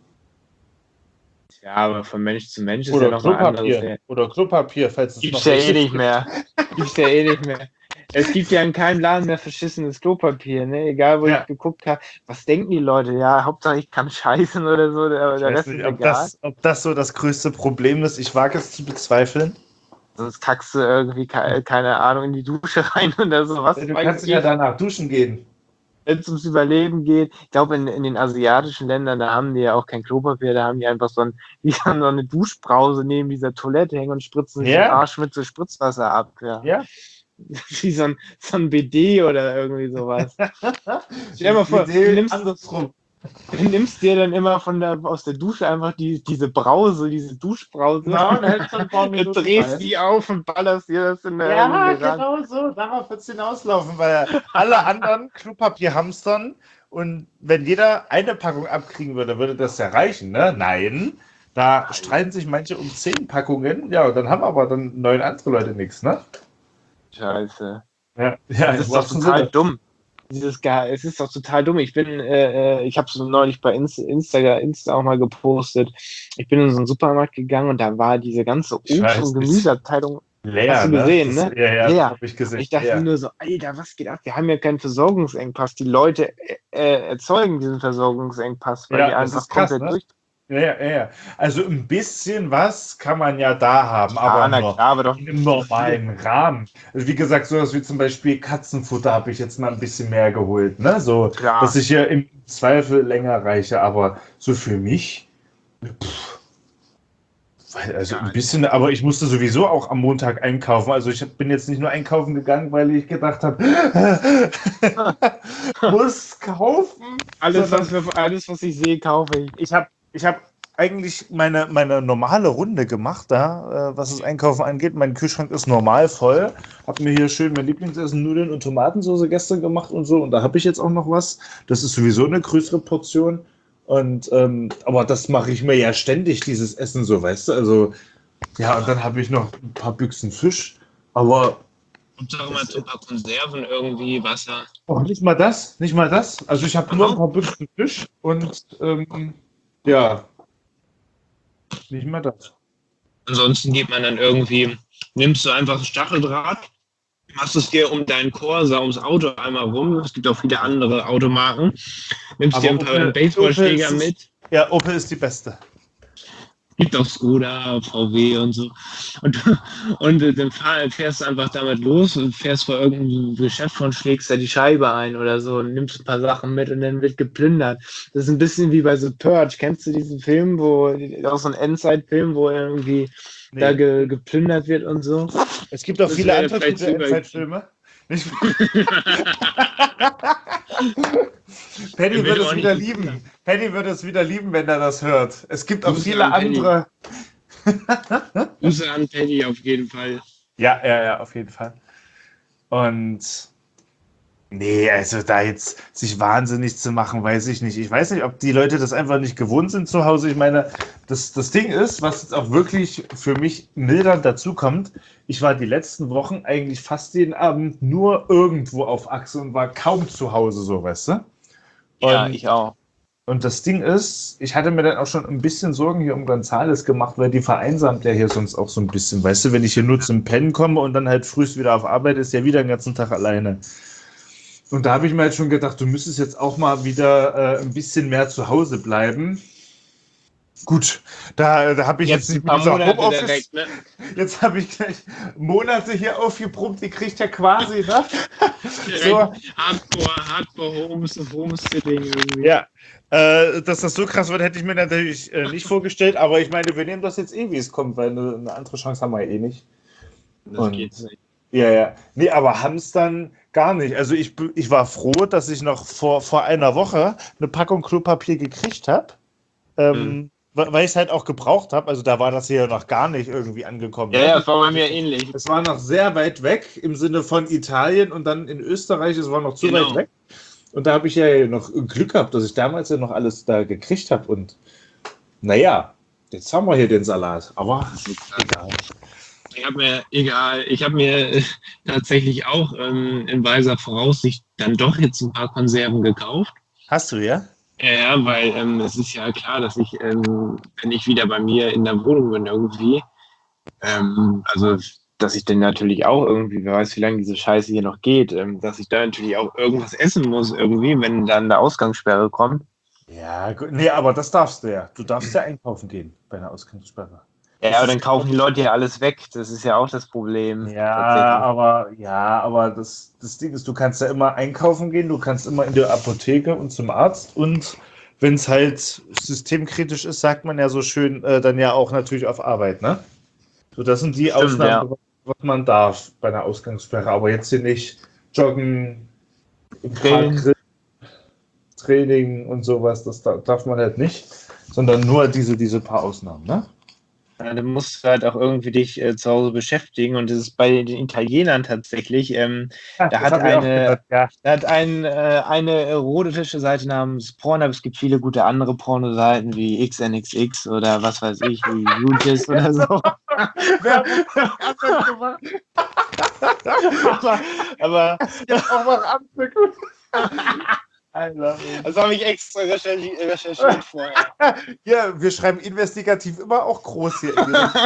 Ja, aber von Mensch zu Mensch ist Oder ja noch mal anderes. Klopapier. Oder Klopapier, falls es Gibt's noch ja eh welches nicht gibt. mehr. Gibt's ja eh nicht mehr. Es gibt ja in keinem Laden mehr verschissenes Klopapier, ne? Egal, wo Ja. ich geguckt habe. Was denken die Leute? Ja, Hauptsache ich kann scheißen oder so, der, Ich der weiß Rest nicht, ist ob egal. das, ob das so das größte Problem ist. Ich wage es zu bezweifeln. Sonst kackst du irgendwie, ke- keine Ahnung, in die Dusche rein oder sowas. Du kannst ja danach duschen gehen. Wenn es ums Überleben geht. Ich glaube, in, in den asiatischen Ländern, da haben die ja auch kein Klopapier, da haben die einfach so, ein, die haben so eine Duschbrause neben dieser Toilette hängen und spritzen sich Ja. den Arsch mit so Spritzwasser ab. Ja. Ja. Wie so ein, so ein B D oder irgendwie sowas. Stell dir mal vor, du nimmst, andersrum. du nimmst dir dann immer von der, aus der Dusche einfach die, diese Brause, diese Duschbrause, Genau, und hältst dann ein paar und Minuten drehst rein. die auf und ballerst dir das in der Ja, irgendwie ran. genau so. Darauf wird es hinauslaufen, weil alle anderen Klopapier hamstern und wenn jeder eine Packung abkriegen würde, würde das ja reichen, ne? Nein. Da streiten sich manche um zehn Packungen. Ja, und dann haben aber dann neun andere Leute nichts, ne? Scheiße. Ja, ja, Das ist doch total dumm. Dieses Ge es ist doch total dumm. Ich bin, äh, ich habe es neulich bei Insta, Insta, Insta auch mal gepostet. Ich bin in so einen Supermarkt gegangen und da war diese ganze Ich Obst- weiß, und Gemüseabteilung. leer, Hast du gesehen, das, ne? Ja, ja, Leer. habe ich gesehen. Ich dachte ja. mir nur so, Alter, was geht ab? Wir haben ja keinen Versorgungsengpass. Die Leute äh, erzeugen diesen Versorgungsengpass, weil Ja, die das einfach ist krass, komplett ne? durch. Ja, ja, ja. Also ein bisschen was kann man ja da haben, aber Ah, na noch klar, aber doch im normalen Rahmen. Also wie gesagt, sowas wie zum Beispiel Katzenfutter habe ich jetzt mal ein bisschen mehr geholt, ne? So, Klar. dass ich hier im Zweifel länger reiche, aber so für mich, pff, weil- also Ja, ein bisschen, aber ich musste sowieso auch am Montag einkaufen. Also ich hab- bin jetzt nicht nur einkaufen gegangen, weil ich gedacht habe, muss kaufen. alles, sondern- was wir, alles, was ich sehe, kaufe ich. ich habe ich hab eigentlich meine, meine normale Runde gemacht, da, äh, was das Einkaufen angeht. Mein Kühlschrank ist normal voll. Habe mir hier schön mein Lieblingsessen, Nudeln und Tomatensauce gestern gemacht und so. Und da habe ich jetzt auch noch was. Das ist sowieso eine größere Portion. Und ähm, aber das mache ich mir ja ständig, dieses Essen, so, weißt du. Also, ja, und dann habe ich noch ein paar Büchsen Fisch. Aber Und auch immer so ein paar Konserven irgendwie, Wasser. auch nicht mal das, nicht mal das. Also ich habe nur ein paar Büchsen Fisch und ähm, ja, nicht mal das. Ansonsten geht man dann irgendwie, nimmst du einfach Stacheldraht, machst es dir um deinen Corsa, ums Auto einmal rum. Es gibt auch viele andere Automarken. Nimmst Aber dir ein paar Opel- Baseballschläger Opel ist- mit. Ja, Opel ist die beste. Gibt auch Skoda, V W und so. Und, und äh, dann fahr, fährst du einfach damit los und fährst vor irgendeinem Geschäft und schlägst da die Scheibe ein oder so und nimmst ein paar Sachen mit und dann wird geplündert. Das ist ein bisschen wie bei The Purge. Kennst du diesen Film, wo, auch so ein Endzeit-Film, wo irgendwie Nee. da ge, geplündert wird und so? Es gibt auch Das viele wäre andere vielleicht gute über- Endzeitfilme. Nicht- Paddy Er will würde auch es nicht wieder die lieben. Paddy würde es wieder lieben, wenn er das hört. Es gibt auch Grüße viele an Paddy. andere. Grüße an Paddy auf jeden Fall. Ja, ja, ja, auf jeden Fall. Und nee, also da jetzt sich wahnsinnig zu machen, weiß ich nicht. Ich weiß nicht, ob die Leute das einfach nicht gewohnt sind zu Hause. Ich meine, das, das Ding ist, was jetzt auch wirklich für mich mildernd dazukommt, ich war die letzten Wochen eigentlich fast jeden Abend nur irgendwo auf Achse und war kaum zu Hause, so, weißt du? Ja, Und- ich auch. Und das Ding ist, ich hatte mir dann auch schon ein bisschen Sorgen hier um Gonzales gemacht, weil die vereinsamt ja hier sonst auch so ein bisschen. Weißt du, wenn ich hier nur zum Pennen komme und dann halt frühst wieder auf Arbeit, ist ja wieder den ganzen Tag alleine. Und da habe ich mir halt schon gedacht, du müsstest jetzt auch mal wieder äh, ein bisschen mehr zu Hause bleiben. Gut, da, da habe ich jetzt, Jetzt nicht ein paar mit dieser Monate Homeoffice- direkt, ne? Jetzt habe ich gleich Monate hier aufgebrummt, die kriegt ja quasi, ne? So. Hardcore, Hardcore Homes, Homesitting irgendwie. Ja, äh, dass das so krass wird, hätte ich mir natürlich äh, nicht vorgestellt, aber ich meine, wir nehmen das jetzt eh, wie es kommt, weil eine, eine andere Chance haben wir eh nicht. Das Und- geht nicht. Ja, ja. Nee, aber Hamstern gar nicht. Also ich, b- ich war froh, dass ich noch vor, vor einer Woche eine Packung Klopapier gekriegt habe, ähm, Mhm. wa- weil ich es halt auch gebraucht habe. Also da war das hier noch gar nicht irgendwie angekommen. Ja, ne? ja, das war bei mir ähnlich. Es war noch sehr weit weg im Sinne von Italien und dann in Österreich, es war noch zu Genau. weit weg. Und da habe ich ja noch Glück gehabt, dass ich damals ja noch alles da gekriegt habe. Und naja, jetzt haben wir hier den Salat. Aber egal. Ich habe mir, egal, ich habe mir äh, tatsächlich auch ähm, in weiser Voraussicht dann doch jetzt ein paar Konserven gekauft. Hast du, ja? Ja, ja, weil ähm, es ist ja klar, dass ich, ähm, wenn ich wieder bei mir in der Wohnung bin irgendwie, ähm, also dass ich dann natürlich auch irgendwie, wer weiß, wie lange diese Scheiße hier noch geht, ähm, dass ich da natürlich auch irgendwas essen muss irgendwie, wenn dann eine Ausgangssperre kommt. Ja, gut. Nee, aber das darfst du ja. Du darfst ja einkaufen gehen bei einer Ausgangssperre. Ja, Das aber ist- dann kaufen die Leute ja alles weg. Das ist ja auch das Problem. Ja, tatsächlich. aber ja, aber das, das Ding ist, du kannst ja immer einkaufen gehen, du kannst immer in die Apotheke und zum Arzt und wenn es halt systemkritisch ist, sagt man ja so schön, äh, dann ja auch natürlich auf Arbeit, ne? So, das sind die Stimmt, Ausnahmen, ja. was man darf bei einer Ausgangssperre, aber jetzt hier nicht joggen, im Grillen. Park grillen, Training und sowas, das da- darf man halt nicht, sondern nur diese, diese paar Ausnahmen, ne? Ja, du musst halt auch irgendwie dich äh, zu Hause beschäftigen und das ist bei den Italienern tatsächlich. Ähm, Ja, da das hat hab ich auch eine, gedacht, ja. da hat ein, äh, eine erotische Seite namens Pornhub. Es gibt viele gute andere Pornoseiten wie X N X X oder was weiß ich, wie Utis oder so. Werbung anders gemacht. aber, aber Jetzt auch mal angucken. I love it. das habe ich extra recherchi recherchiert vorher. Ja, wir schreiben investigativ immer auch groß hier. In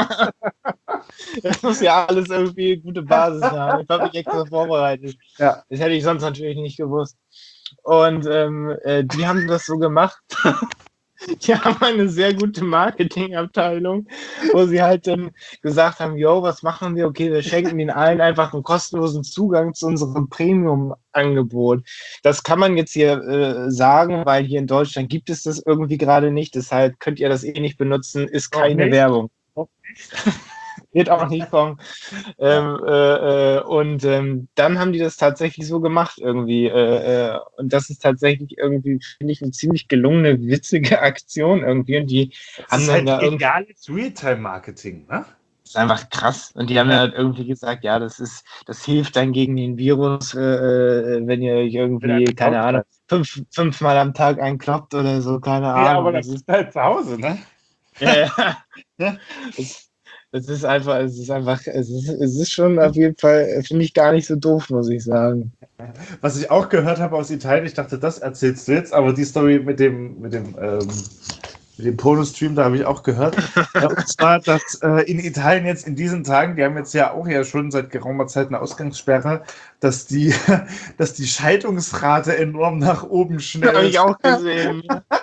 die Das muss ja alles irgendwie eine gute Basis haben. Ich habe mich extra vorbereitet. Ja. Das hätte ich sonst natürlich nicht gewusst. Und ähm, äh, die haben das so gemacht. Die haben eine sehr gute Marketingabteilung, wo sie halt dann gesagt haben, yo, was machen wir? Okay, wir schenken den allen einfach einen kostenlosen Zugang zu unserem Premium-Angebot. Das kann man jetzt hier äh, sagen, weil hier in Deutschland gibt es das irgendwie gerade nicht. Deshalb könnt ihr das eh nicht benutzen. Ist Auch keine nicht? Werbung. Auch Wird auch nicht kommen. Ähm, äh, äh, und ähm, dann haben die das tatsächlich so gemacht irgendwie. Äh, äh, und das ist tatsächlich irgendwie, finde ich, eine ziemlich gelungene, witzige Aktion irgendwie. Und die Das haben ist dann halt da irgendwie, geniales Realtime-Marketing, ne? das ist einfach krass. Und die haben dann halt irgendwie gesagt, ja, das ist, das hilft dann gegen den Virus, äh, äh, wenn ihr euch irgendwie, Wenn keine einer Ahnung, fünf, fünfmal am Tag einkloppt oder so, keine Ja, Ahnung. aber Das das ist ist halt zu Hause, ne? Ja, ja. Es, es ist einfach, es ist einfach, es ist, es ist schon auf jeden Fall, finde ich gar nicht so doof, muss ich sagen. Was ich auch gehört habe aus Italien, ich dachte, das erzählst du jetzt, aber die Story mit dem, mit dem, ähm, mit dem Porno-Stream, da habe ich auch gehört. Ja, und zwar, dass äh, in Italien jetzt in diesen Tagen, die haben jetzt ja auch ja schon seit geraumer Zeit eine Ausgangssperre, dass die, dass die Scheidungsrate enorm nach oben schnellt. Habe ich auch gesehen.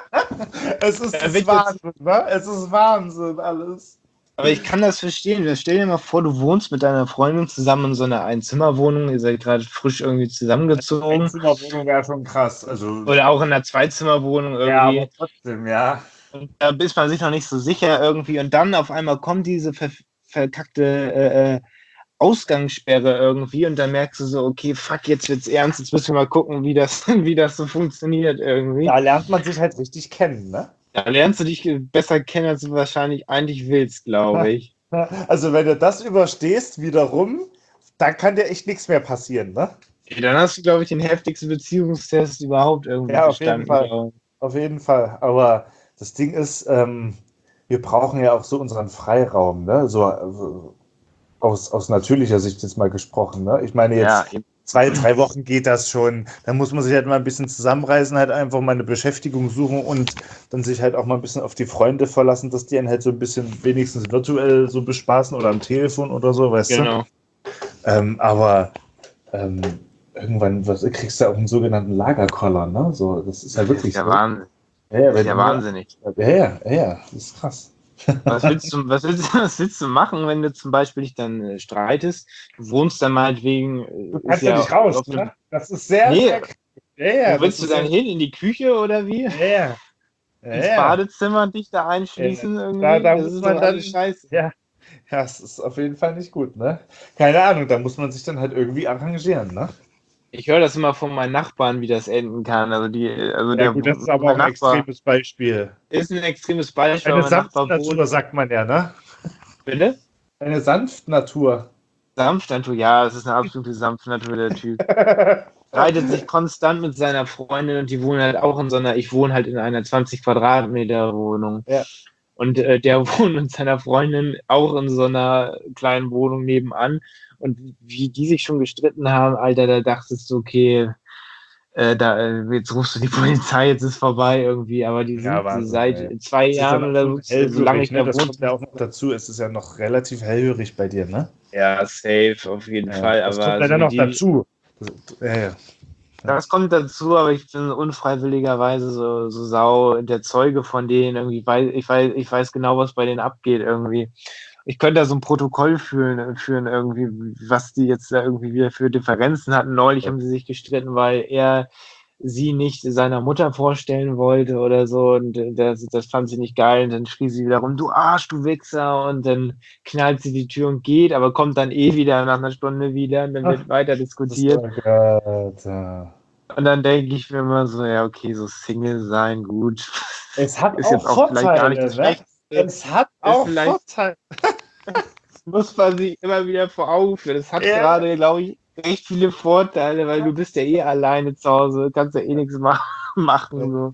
Es ist Ja, das wird Wahnsinn, ne? Es ist Wahnsinn alles. Aber ich kann das verstehen. Stell dir mal vor, du wohnst mit deiner Freundin zusammen in so einer Einzimmerwohnung, ihr seid gerade frisch irgendwie zusammengezogen. Einzimmerwohnung wäre schon krass. Also, Oder auch in einer Zweizimmerwohnung ja, irgendwie. aber trotzdem, ja. Und da ist man sich noch nicht so sicher irgendwie. Und dann auf einmal kommt diese ver verkackte äh, äh, Ausgangssperre irgendwie und dann merkst du so, okay, fuck, jetzt wird's ernst, jetzt müssen wir mal gucken, wie das, wie das so funktioniert irgendwie. Da lernt man sich halt richtig kennen, ne? Da lernst du dich besser kennen, als du wahrscheinlich eigentlich willst, glaube ich. Also wenn du das überstehst wiederum, dann kann dir echt nichts mehr passieren, ne? Ja, dann hast du, glaube ich, den heftigsten Beziehungstest überhaupt irgendwie Ja, auf jeden bestanden. Fall. glaub ich. Auf jeden Fall. Aber das Ding ist, ähm, wir brauchen ja auch so unseren Freiraum, ne? So äh, aus, aus natürlicher Sicht jetzt mal gesprochen, ne? Ich meine, jetzt Ja, eben. zwei, drei Wochen geht das schon. Dann muss man sich halt mal ein bisschen zusammenreißen, halt einfach mal eine Beschäftigung suchen und dann sich halt auch mal ein bisschen auf die Freunde verlassen, dass die einen halt so ein bisschen wenigstens virtuell so bespaßen oder am Telefon oder so, weißt Genau. du? Ähm, aber ähm, irgendwann was, kriegst du auch einen sogenannten Lagerkoller, ne? So, das ist ja Das wirklich ist ja so. Wahnsinn. Ja, ja, Das ist wenn ja du- wahnsinnig. Ja, ja, ja, das ist krass. Was willst, du, was, willst, was willst du machen, wenn du zum Beispiel dich dann äh, streitest? Du wohnst dann meinetwegen. Äh, Du ist kannst ja nicht raus, auf dem- ne? Das ist sehr, Nee. sehr krass. Ja, ja, Wo willst das du ist dann hin? In die Küche oder wie? Ja, ja. Ja, Ins ja. Badezimmer und dich da einschließen irgendwie? Da- da das muss ist man doch dann- alles scheiße. Ja, ja, es ist auf jeden Fall nicht gut, ne? Keine Ahnung, da muss man sich dann halt irgendwie arrangieren, ne? Ich höre das immer von meinen Nachbarn, wie das enden kann. Also die, also der, gut, das ist aber mein auch ein Nachbar extremes Beispiel. ist ein extremes Beispiel. Eine mein Nachbar sanfte Natur, wohnt- sagt man ja, ne? Bitte? Eine sanfte Natur. Sanft Natur, ja, es ist eine absolute sanfte Natur, der Typ. Reitet sich konstant mit seiner Freundin und die wohnen halt auch in so einer, ich wohne halt in einer zwanzig Quadratmeter Wohnung. Ja. Und äh, der wohnt mit seiner Freundin auch in so einer kleinen Wohnung nebenan. Und wie die sich schon gestritten haben, Alter, da dachtest du, okay, äh, da, äh, jetzt rufst du die Polizei, jetzt ist vorbei irgendwie. Aber die sind Ja, Wahnsinn, seit ey. zwei Es ist ja Jahren noch oder schon so, solange ich hellhörig, ne? da Das wohne. kommt ja auch noch dazu. Es ist ja noch relativ hellhörig bei dir, ne? Ja, safe, auf jeden Ja, Fall. das Aber kommt leider so noch die, dazu. Das, ja, ja. Das kommt dazu, aber ich bin unfreiwilligerweise so, so sau der Zeuge von denen irgendwie, weil ich weiß, ich weiß genau, was bei denen abgeht irgendwie. Ich könnte da so ein Protokoll führen, führen irgendwie, was die jetzt da irgendwie wieder für Differenzen hatten. Neulich haben sie sich gestritten, weil er sie nicht seiner Mutter vorstellen wollte oder so und das, das fand sie nicht geil und dann schrie sie wieder rum, du Arsch, du Wichser und dann knallt sie die Tür und geht, aber kommt dann eh wieder nach einer Stunde wieder und dann wird Ach, weiter Das diskutiert. ist Gott, ja. Und dann denke ich mir immer so, ja, okay, so Single sein, gut. Es hat Ist auch jetzt auch vielleicht gar nicht Vorteile, das ne? Schlechteste. Es hat auch vielleicht- Vorteile. Das muss man sich immer wieder vor Augen führen. Das hat Ja. gerade, glaube ich, recht viele Vorteile, weil du bist ja eh alleine zu Hause, kannst ja eh nichts ma- machen. So.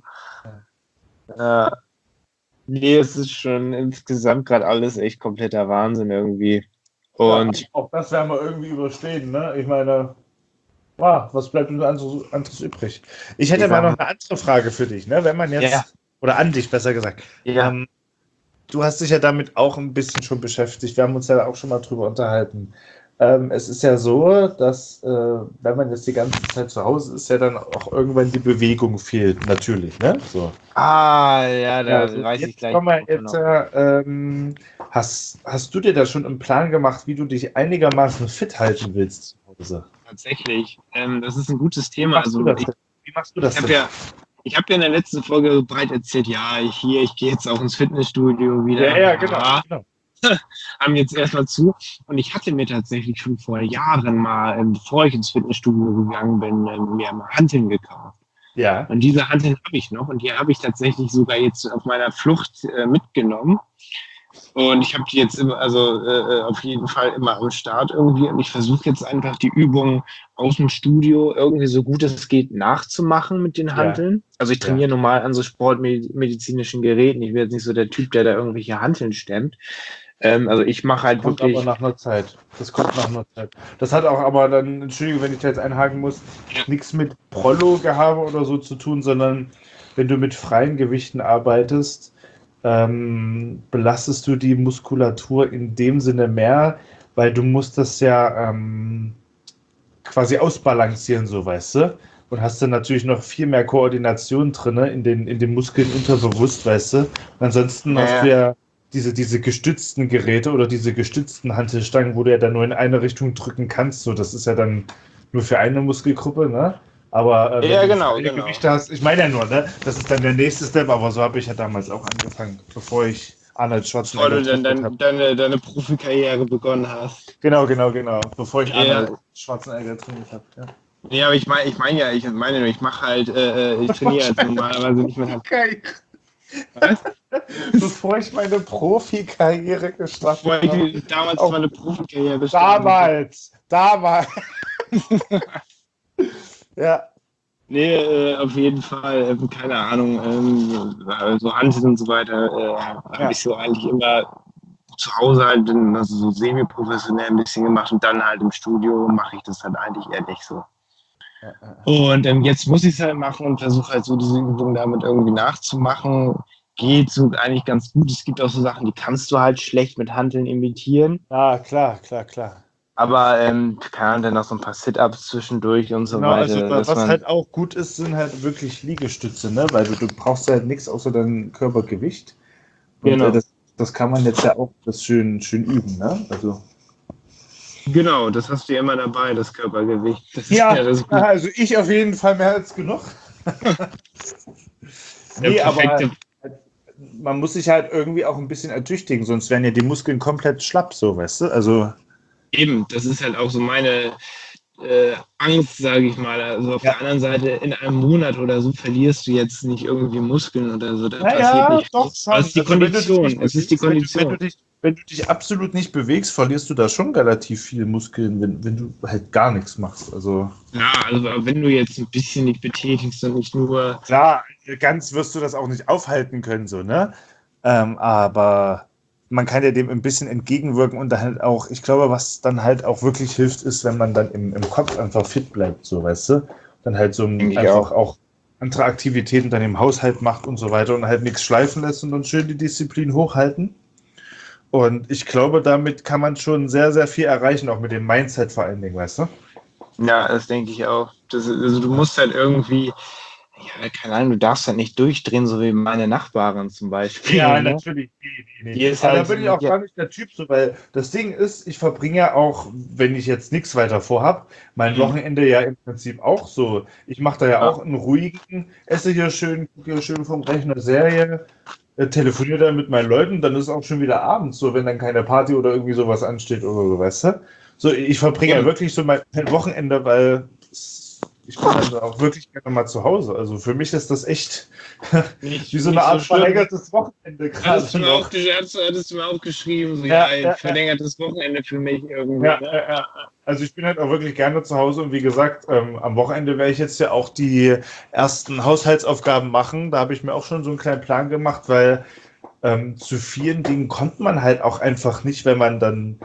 Ja. Nee, es ist schon insgesamt gerade alles echt kompletter Wahnsinn irgendwie. Und Ja, auch das werden wir irgendwie überstehen, ne? Ich meine, wow, was bleibt uns anderes, anderes übrig? Ich hätte Ich mal sag noch eine andere Frage für dich, ne? Wenn man jetzt, Ja. oder an dich besser gesagt. ja, Ähm, du hast dich ja damit auch ein bisschen schon beschäftigt. Wir haben uns ja auch schon mal drüber unterhalten. Ähm, es ist ja so, dass, äh, wenn man jetzt die ganze Zeit zu Hause ist, ja dann auch irgendwann die Bewegung fehlt, natürlich, ne? So. ah, ja, da also weiß jetzt ich gleich. komm mal, auch jetzt, noch. äh, ähm, hast, hast du dir da schon einen Plan gemacht, wie du dich einigermaßen fit halten willst zu Hause? Tatsächlich. Ähm, das ist ein gutes Wie Thema. machst Also du das ich, denn? Wie machst du das ich habe denn? ja, ich habe ja in der letzten Folge breit erzählt, ja, ich hier, ich gehe jetzt auch ins Fitnessstudio wieder. Ja, ja, genau. Ja, genau. haben jetzt erstmal zu. Und ich hatte mir tatsächlich schon vor Jahren mal, ähm, bevor ich ins Fitnessstudio gegangen bin, ähm, mir mal Hanteln gekauft. Ja. Und diese Hanteln habe ich noch und die habe ich tatsächlich sogar jetzt auf meiner Flucht äh, mitgenommen. Und ich habe die jetzt immer, also äh, auf jeden Fall immer am Start irgendwie. Und ich versuche jetzt einfach die Übungen aus dem Studio irgendwie so gut es geht nachzumachen mit den Hanteln. Also ich trainiere normal an so sportmedizinischen Geräten. Ich bin jetzt nicht so der Typ, der da irgendwelche Hanteln stemmt. Ähm, also ich mache halt Kommt wirklich. aber nach einer Zeit. Das kommt nach einer Zeit. Das hat auch aber dann, Entschuldigung, wenn ich da jetzt einhaken muss, Ja. nichts mit Prollo-Gehabe oder so zu tun, sondern wenn du mit freien Gewichten arbeitest, ähm, belastest du die Muskulatur in dem Sinne mehr, weil du musst das ja ähm, quasi ausbalancieren, so weißt du. Und hast dann natürlich noch viel mehr Koordination drin in den, in den Muskeln unterbewusst, weißt du. Und ansonsten Ja, hast du ja diese, diese gestützten Geräte oder diese gestützten Hantelstangen, wo du ja dann nur in eine Richtung drücken kannst. So, das ist ja dann nur für eine Muskelgruppe, ne? Aber äh, wenn Ja, du genau, freie genau. Gewichte hast, ich meine ja nur, ne? Das ist dann der nächste Step, aber so habe ich ja damals auch angefangen, bevor ich Arnold Bevor Schwarzenegger du dann trainiert dein, habe. deine, deine Profikarriere begonnen hast. Genau, genau, genau. Bevor ich Ja. Arnold Schwarzenegger trainiert habe. Ja. Nee, aber ich meine, ich meine ja, ich meine nur, ich mache halt, äh, äh, ich trainiere halt normalerweise nicht mit Hand. Okay. Was? Bevor ich meine Profikarriere gestartet Bevor habe. ich damals Auch meine Profikarriere gestartet habe. Damals, damals. Ja. Nee, äh, auf jeden Fall, äh, keine Ahnung, ähm, so Hanteln und so weiter, äh, habe Ja. ich so eigentlich immer zu Hause halt, also so semi-professionell ein bisschen gemacht und dann halt im Studio mache ich das halt eigentlich eher nicht so. Und ähm, jetzt muss ich es halt machen und versuche halt so diese Übungen damit irgendwie nachzumachen. Geht so eigentlich ganz gut. Es gibt auch so Sachen, die kannst du halt schlecht mit Hanteln imitieren. Ja, klar, klar, klar. Aber ähm, keine Ahnung, dann noch so ein paar Sit-Ups zwischendurch und so Genau, weiter. also dass was man, halt auch gut ist, sind halt wirklich Liegestütze, ne? Weil du, du brauchst halt nichts außer dein Körpergewicht. Und Genau. äh, das, das kann man jetzt ja auch das schön, schön üben, ne? Also. Genau, das hast du ja immer dabei, das Körpergewicht. Das ist Ja, das ist gut. also ich auf jeden Fall mehr als genug. Nee, Der aber perfekte- man muss sich halt irgendwie auch ein bisschen ertüchtigen, sonst werden ja die Muskeln komplett schlapp, so, weißt du? Also, Eben, das ist halt auch so meine äh, Angst, sage ich mal. Also auf Ja. der anderen Seite, in einem Monat oder so verlierst du jetzt nicht irgendwie Muskeln oder so. Da passiert naja, nicht. doch schon. Aber es ist die Also, wenn du dich Kondition. nicht Es ist die bewegst, wenn du- Kondition. Wenn du, dich, wenn du dich absolut nicht bewegst, verlierst du da schon relativ viele Muskeln, wenn, wenn du halt gar nichts machst. Also Ja, also aber wenn du jetzt ein bisschen dich betätigst und nicht nur. klar, ganz wirst du das auch nicht aufhalten können, so, ne? Ähm, aber man kann ja dem ein bisschen entgegenwirken und dann halt auch, ich glaube, was dann halt auch wirklich hilft, ist, wenn man dann im, im Kopf einfach fit bleibt, so, weißt du? Dann halt so Denke ich einfach auch. auch andere Aktivitäten dann im Haushalt macht und so weiter und halt nichts schleifen lässt und dann schön die Disziplin hochhalten. Und ich glaube, damit kann man schon sehr, sehr viel erreichen, auch mit dem Mindset vor allen Dingen, weißt du? Ja, das denke ich auch. Das, also du musst halt irgendwie, ja, keine Ahnung, du darfst halt nicht durchdrehen, so wie meine Nachbarin zum Beispiel. Ja, ne? natürlich. Nee, nee, Die nee. ist Aber halt, da bin ich auch die, gar nicht der Typ so, weil das Ding ist, ich verbringe ja auch, wenn ich jetzt nichts weiter vorhab, mein Mhm. Wochenende ja im Prinzip auch so. Ich mache da ja Ja. auch einen ruhigen, esse hier schön, gucke hier schön vom Rechner Serie, äh, telefoniere dann mit meinen Leuten, dann ist es auch schon wieder abends, so wenn dann keine Party oder irgendwie sowas ansteht oder so, weißt du? So, ich verbringe ja Und- wirklich so mein, mein Wochenende, weil es- ich bin dann auch wirklich gerne mal zu Hause. Also für mich ist das echt Nicht- wie so nicht eine so Art schlimm. verlängertes Wochenende Hattest du, gerade mir auch, noch. gesch- hattest, du- hattest du mir auch geschrieben, so Ja, ja, ja, ein verlängertes Wochenende für mich irgendwie. Ja, Ne? ja, ja. Also ich bin halt auch wirklich gerne zu Hause und wie gesagt, ähm, am Wochenende werde ich jetzt ja auch die ersten Haushaltsaufgaben machen. Da habe ich mir auch schon so einen kleinen Plan gemacht, weil ähm, zu vielen Dingen kommt man halt auch einfach nicht, wenn man dann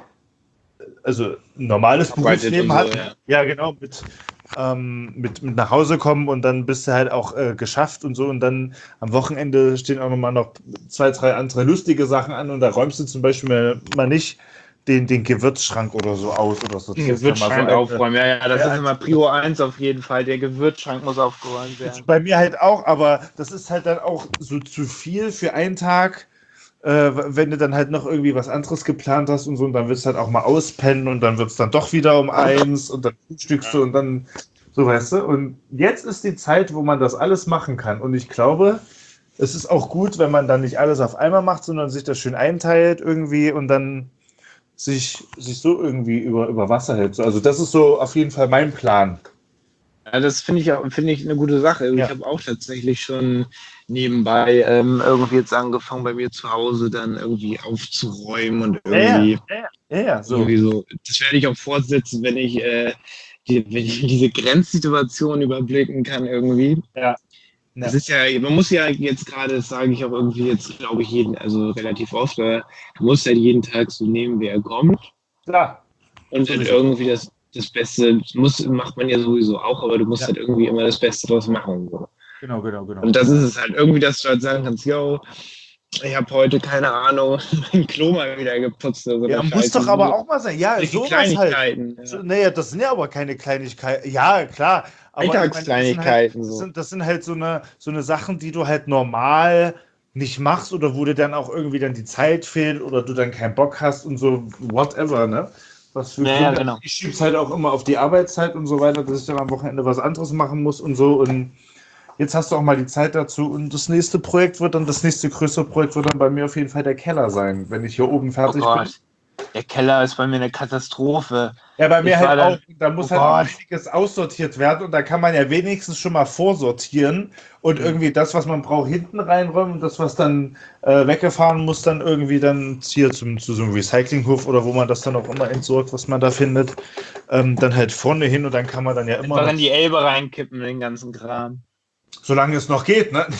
also ein normales Arbeitet Berufsleben und so, hat. ja. Ja, genau, mit, ähm, mit, mit nach Hause kommen und dann bist du halt auch äh, geschafft und so und dann am Wochenende stehen auch nochmal noch zwei, drei andere lustige Sachen an und da räumst du zum Beispiel mal, mal nicht den, den Gewürzschrank oder so aus oder so. Den Gewürzschrank so aufräumen, ja, ja, das Ja, ist immer Prio eins auf jeden Fall. Der Gewürzschrank muss aufgeräumt werden. bei mir halt auch, aber das ist halt dann auch so zu viel für einen Tag, äh, wenn du dann halt noch irgendwie was anderes geplant hast und so, und dann willst du halt auch mal auspennen und dann wird es dann doch wieder um eins und dann frühstückst du und dann so, weißt du. Und jetzt ist die Zeit, wo man das alles machen kann. Und ich glaube, es ist auch gut, wenn man dann nicht alles auf einmal macht, sondern sich das schön einteilt irgendwie und dann sich, sich so irgendwie über, über Wasser hält. Also das ist so auf jeden Fall mein Plan. Ja, das finde ich, auch- finde ich eine gute Sache. Also Ja. Ich habe auch tatsächlich schon nebenbei ähm, irgendwie jetzt angefangen, bei mir zu Hause dann irgendwie aufzuräumen und irgendwie, Ja, ja, so. Irgendwie so. Das werde ich auch fortsetzen, wenn ich, äh, die, wenn ich diese Grenzsituation überblicken kann irgendwie. Ja. Das ist ja, man muss ja jetzt gerade, das sage ich auch irgendwie jetzt, glaube ich, jeden, also relativ oft, aber du musst halt jeden Tag so nehmen, wie er kommt. Klar. Und halt Sowieso. irgendwie das, das Beste, das muss, macht man ja sowieso auch, aber du musst Ja. halt irgendwie immer das Beste draus machen. So. Genau, genau, genau. Und das ist es halt irgendwie, dass du halt sagen kannst, yo, ich habe heute, keine Ahnung, mein Klo mal wieder geputzt. Oder so Ja, eine muss Scheiße. doch aber auch mal sein. Ja, Solche sowas halt. Kleinigkeiten. So, Ja. naja, das sind ja aber keine Kleinigkeiten. Ja, klar. Aber ich meine, das sind Alltagskleinigkeiten halt, das so. sind, das sind halt so eine, so eine Sachen, die du halt normal nicht machst oder wo dir dann auch irgendwie dann die Zeit fehlt oder du dann keinen Bock hast und so, whatever, ne? Was für Ja, Gründe. ja, genau. Ich schieb's halt auch immer auf die Arbeitszeit und so weiter, dass ich dann am Wochenende was anderes machen muss und so. Und jetzt hast du auch mal die Zeit dazu. Und das nächste Projekt wird dann, das nächste größere Projekt wird dann bei mir auf jeden Fall der Keller sein, wenn ich hier oben Oh fertig bin. Gott, der Keller ist bei mir eine Katastrophe. Ja, bei mir Ich war halt dann- auch. Da muss oh halt auch Gott. einiges aussortiert werden und da kann man ja wenigstens schon mal vorsortieren und Mhm. irgendwie das, was man braucht, hinten reinräumen und das, was dann äh, weggefahren muss, dann irgendwie dann hier zum, zu so einem Recyclinghof oder wo man das dann auch immer entsorgt, was man da findet, ähm, dann halt vorne hin und dann kann man dann ja immer, Einfach noch, in die Elbe reinkippen, den ganzen Kram. solange es noch geht, ne?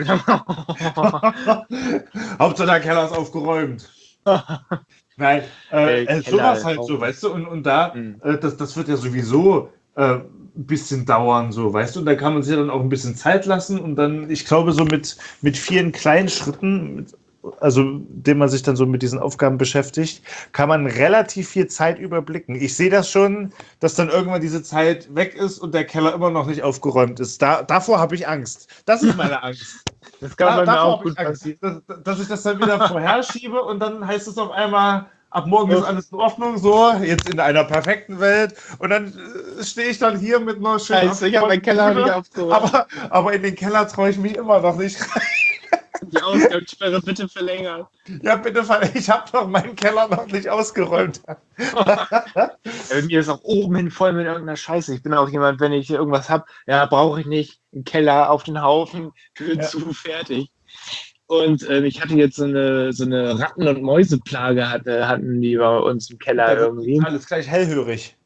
Hauptsache der Keller ist aufgeräumt. Nein, äh, Der äh, Keller sowas ist halt auch- so, weißt du, und, und da, Mhm. äh, das, das wird ja sowieso äh, ein bisschen dauern, so, weißt du, und da kann man sich ja dann auch ein bisschen Zeit lassen und dann, ich glaube, so mit, mit vielen kleinen Schritten, mit, also, indem man sich dann so mit diesen Aufgaben beschäftigt, kann man relativ viel Zeit überblicken. Ich sehe das schon, dass dann irgendwann diese Zeit weg ist und der Keller immer noch nicht aufgeräumt ist. Da, davor habe ich Angst. Das ist meine Angst. Das kann Da, bei mir davor auch habe gut ich Angst, passieren. dass, dass ich das dann wieder vorherschiebe und dann heißt es auf einmal, ab morgen ist alles in Ordnung, so, jetzt in einer perfekten Welt. Und dann äh, stehe ich dann hier mit einer schönen Scheiße, ich habe meinen Keller nicht aufgeräumt. aber, aber in den Keller traue ich mich immer noch nicht rein. Die Ausgangssperre bitte verlängern. Ja, bitte, Fall, ich habe doch meinen Keller noch nicht ausgeräumt. Ja, bei mir ist auch oben hin voll mit irgendeiner Scheiße. Ich bin auch jemand, wenn ich irgendwas habe, ja, brauche ich nicht. Einen Keller auf den Haufen, Tür Ja. zu, fertig. Und ähm, ich hatte jetzt so eine, so eine Ratten- und Mäuseplage, hatte, hatten die bei uns im Keller irgendwie. Alles gleich hellhörig.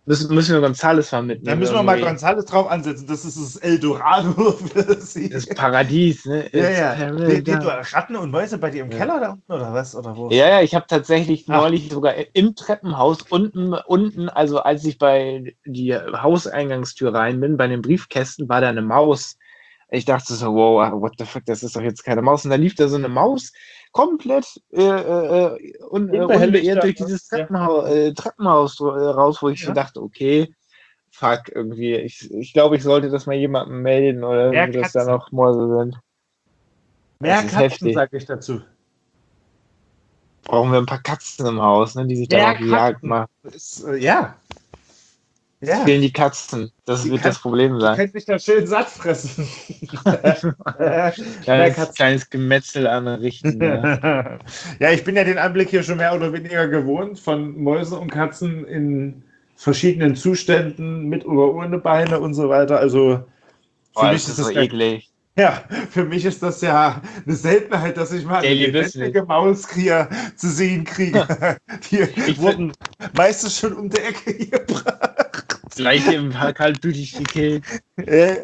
Müssen, müssen wir Gonzales mal mitnehmen. Da müssen wir mal irgendwie. Gonzales drauf ansetzen. Das ist das Eldorado für sie. Das Paradies, ne? Ja, It's ja. Die, die, paradise. Ratten und Mäuse bei dir im Ja. Keller da unten oder was? Oder wo? Ja, ja, ich habe tatsächlich Ach. neulich sogar im Treppenhaus unten, unten, also als ich bei die Hauseingangstür rein bin, bei den Briefkästen, war da eine Maus. Ich dachte so, wow, what the fuck, das ist doch jetzt keine Maus. Und da lief da so eine Maus komplett äh, äh, un, äh, unbeirrt durch dieses Ja. Treppenhaus, äh, Treppenhaus äh, raus, wo ich Ja. so dachte, okay, fuck, irgendwie. Ich, ich glaube, ich sollte das mal jemandem melden oder Mehr so, dass da Katzen. noch Mäuse sind. Mehr Das ist Katzen, heftig. sag ich dazu. Brauchen wir ein paar Katzen im Haus, ne, die sich Mehr dann auf die Jagd Katzen. machen. Ist, äh, ja. Ja. Fehlen die Katzen. Das Die wird Katzen- das Problem Du sein. kannst dich da schön satt fressen. Mehr Kleines, Katzen. kleines Gemetzel anrichten. Ja. Ja, ich bin ja den Anblick hier schon mehr oder weniger gewohnt von Mäusen und Katzen in verschiedenen Zuständen, mit oder ohne Beine und so weiter. Also für Boah, mich das ist ist so das ja, eklig. ja, für mich ist das ja eine Seltenheit, dass ich mal eine Daily lebendige Maus hier zu sehen kriege. Die Ich wurden meistens schon um die Ecke hier gebracht. Gleich im kaltblütig gekillt. Äh,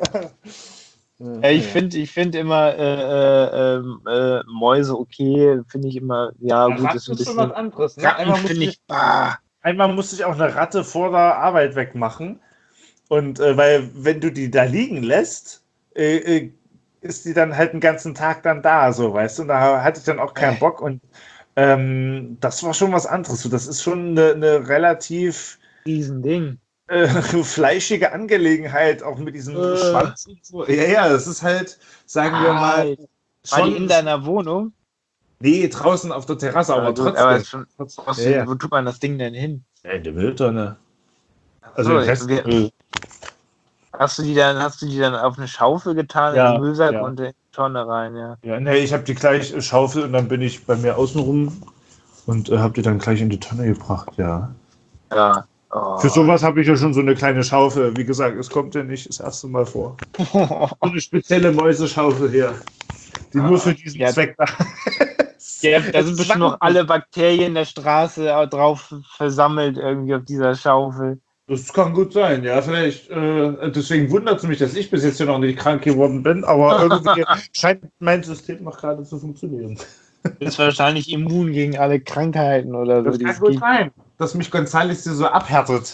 Ja, ich finde ich find immer äh, äh, äh, Mäuse okay, finde ich immer, ja, Ja, gut, Ratten ist ein ist schon was bisschen. anderes. Ne? Ratten Einmal, musste finde ich, ich, ah, einmal musste ich auch eine Ratte vor der Arbeit wegmachen. Und äh, weil, wenn du die da liegen lässt, äh, äh, ist die dann halt den ganzen Tag dann da, so, weißt du? Und da hatte ich dann auch keinen Äh. Bock. Und ähm, das war schon was anderes. So, das ist schon eine, eine relativ Riesending. äh, fleischige Angelegenheit, auch mit diesem Äh. Schwanz und so. Ja, ja, das ist halt, sagen wir mal, Alter. War die in deiner Wohnung? Nee, draußen auf der Terrasse, aber gut, trotzdem. aber ist schon, trotzdem, Ja, ja. wo tut man das Ding denn hin? Ja, in der Mülltonne. Also So, den Rest wir- Müll. Hast du die dann, hast du die dann auf eine Schaufel getan, Ja, in den Müllsack ja. und in die Tonne rein, ja. Ja, nee, ich habe die gleich äh, Schaufel und dann bin ich bei mir außenrum und äh, habe die dann gleich in die Tonne gebracht, ja. Ja. Oh. Für sowas habe ich ja schon so eine kleine Schaufel. Wie gesagt, es kommt ja nicht das erste Mal vor. So eine spezielle Mäuseschaufel hier, die Ah, nur für diesen ja. Zweck da ist. Ja, da Es sind ist bestimmt noch spannend. alle Bakterien der Straße auch drauf versammelt, irgendwie auf dieser Schaufel. Das kann gut sein, ja. Vielleicht, äh, deswegen wundert es mich, dass ich bis jetzt hier noch nicht krank geworden bin, aber irgendwie scheint mein System noch gerade zu funktionieren. Ist wahrscheinlich immun gegen alle Krankheiten oder so. Das die kann es gut gibt. sein, dass mich Gonzales hier so abhärtet.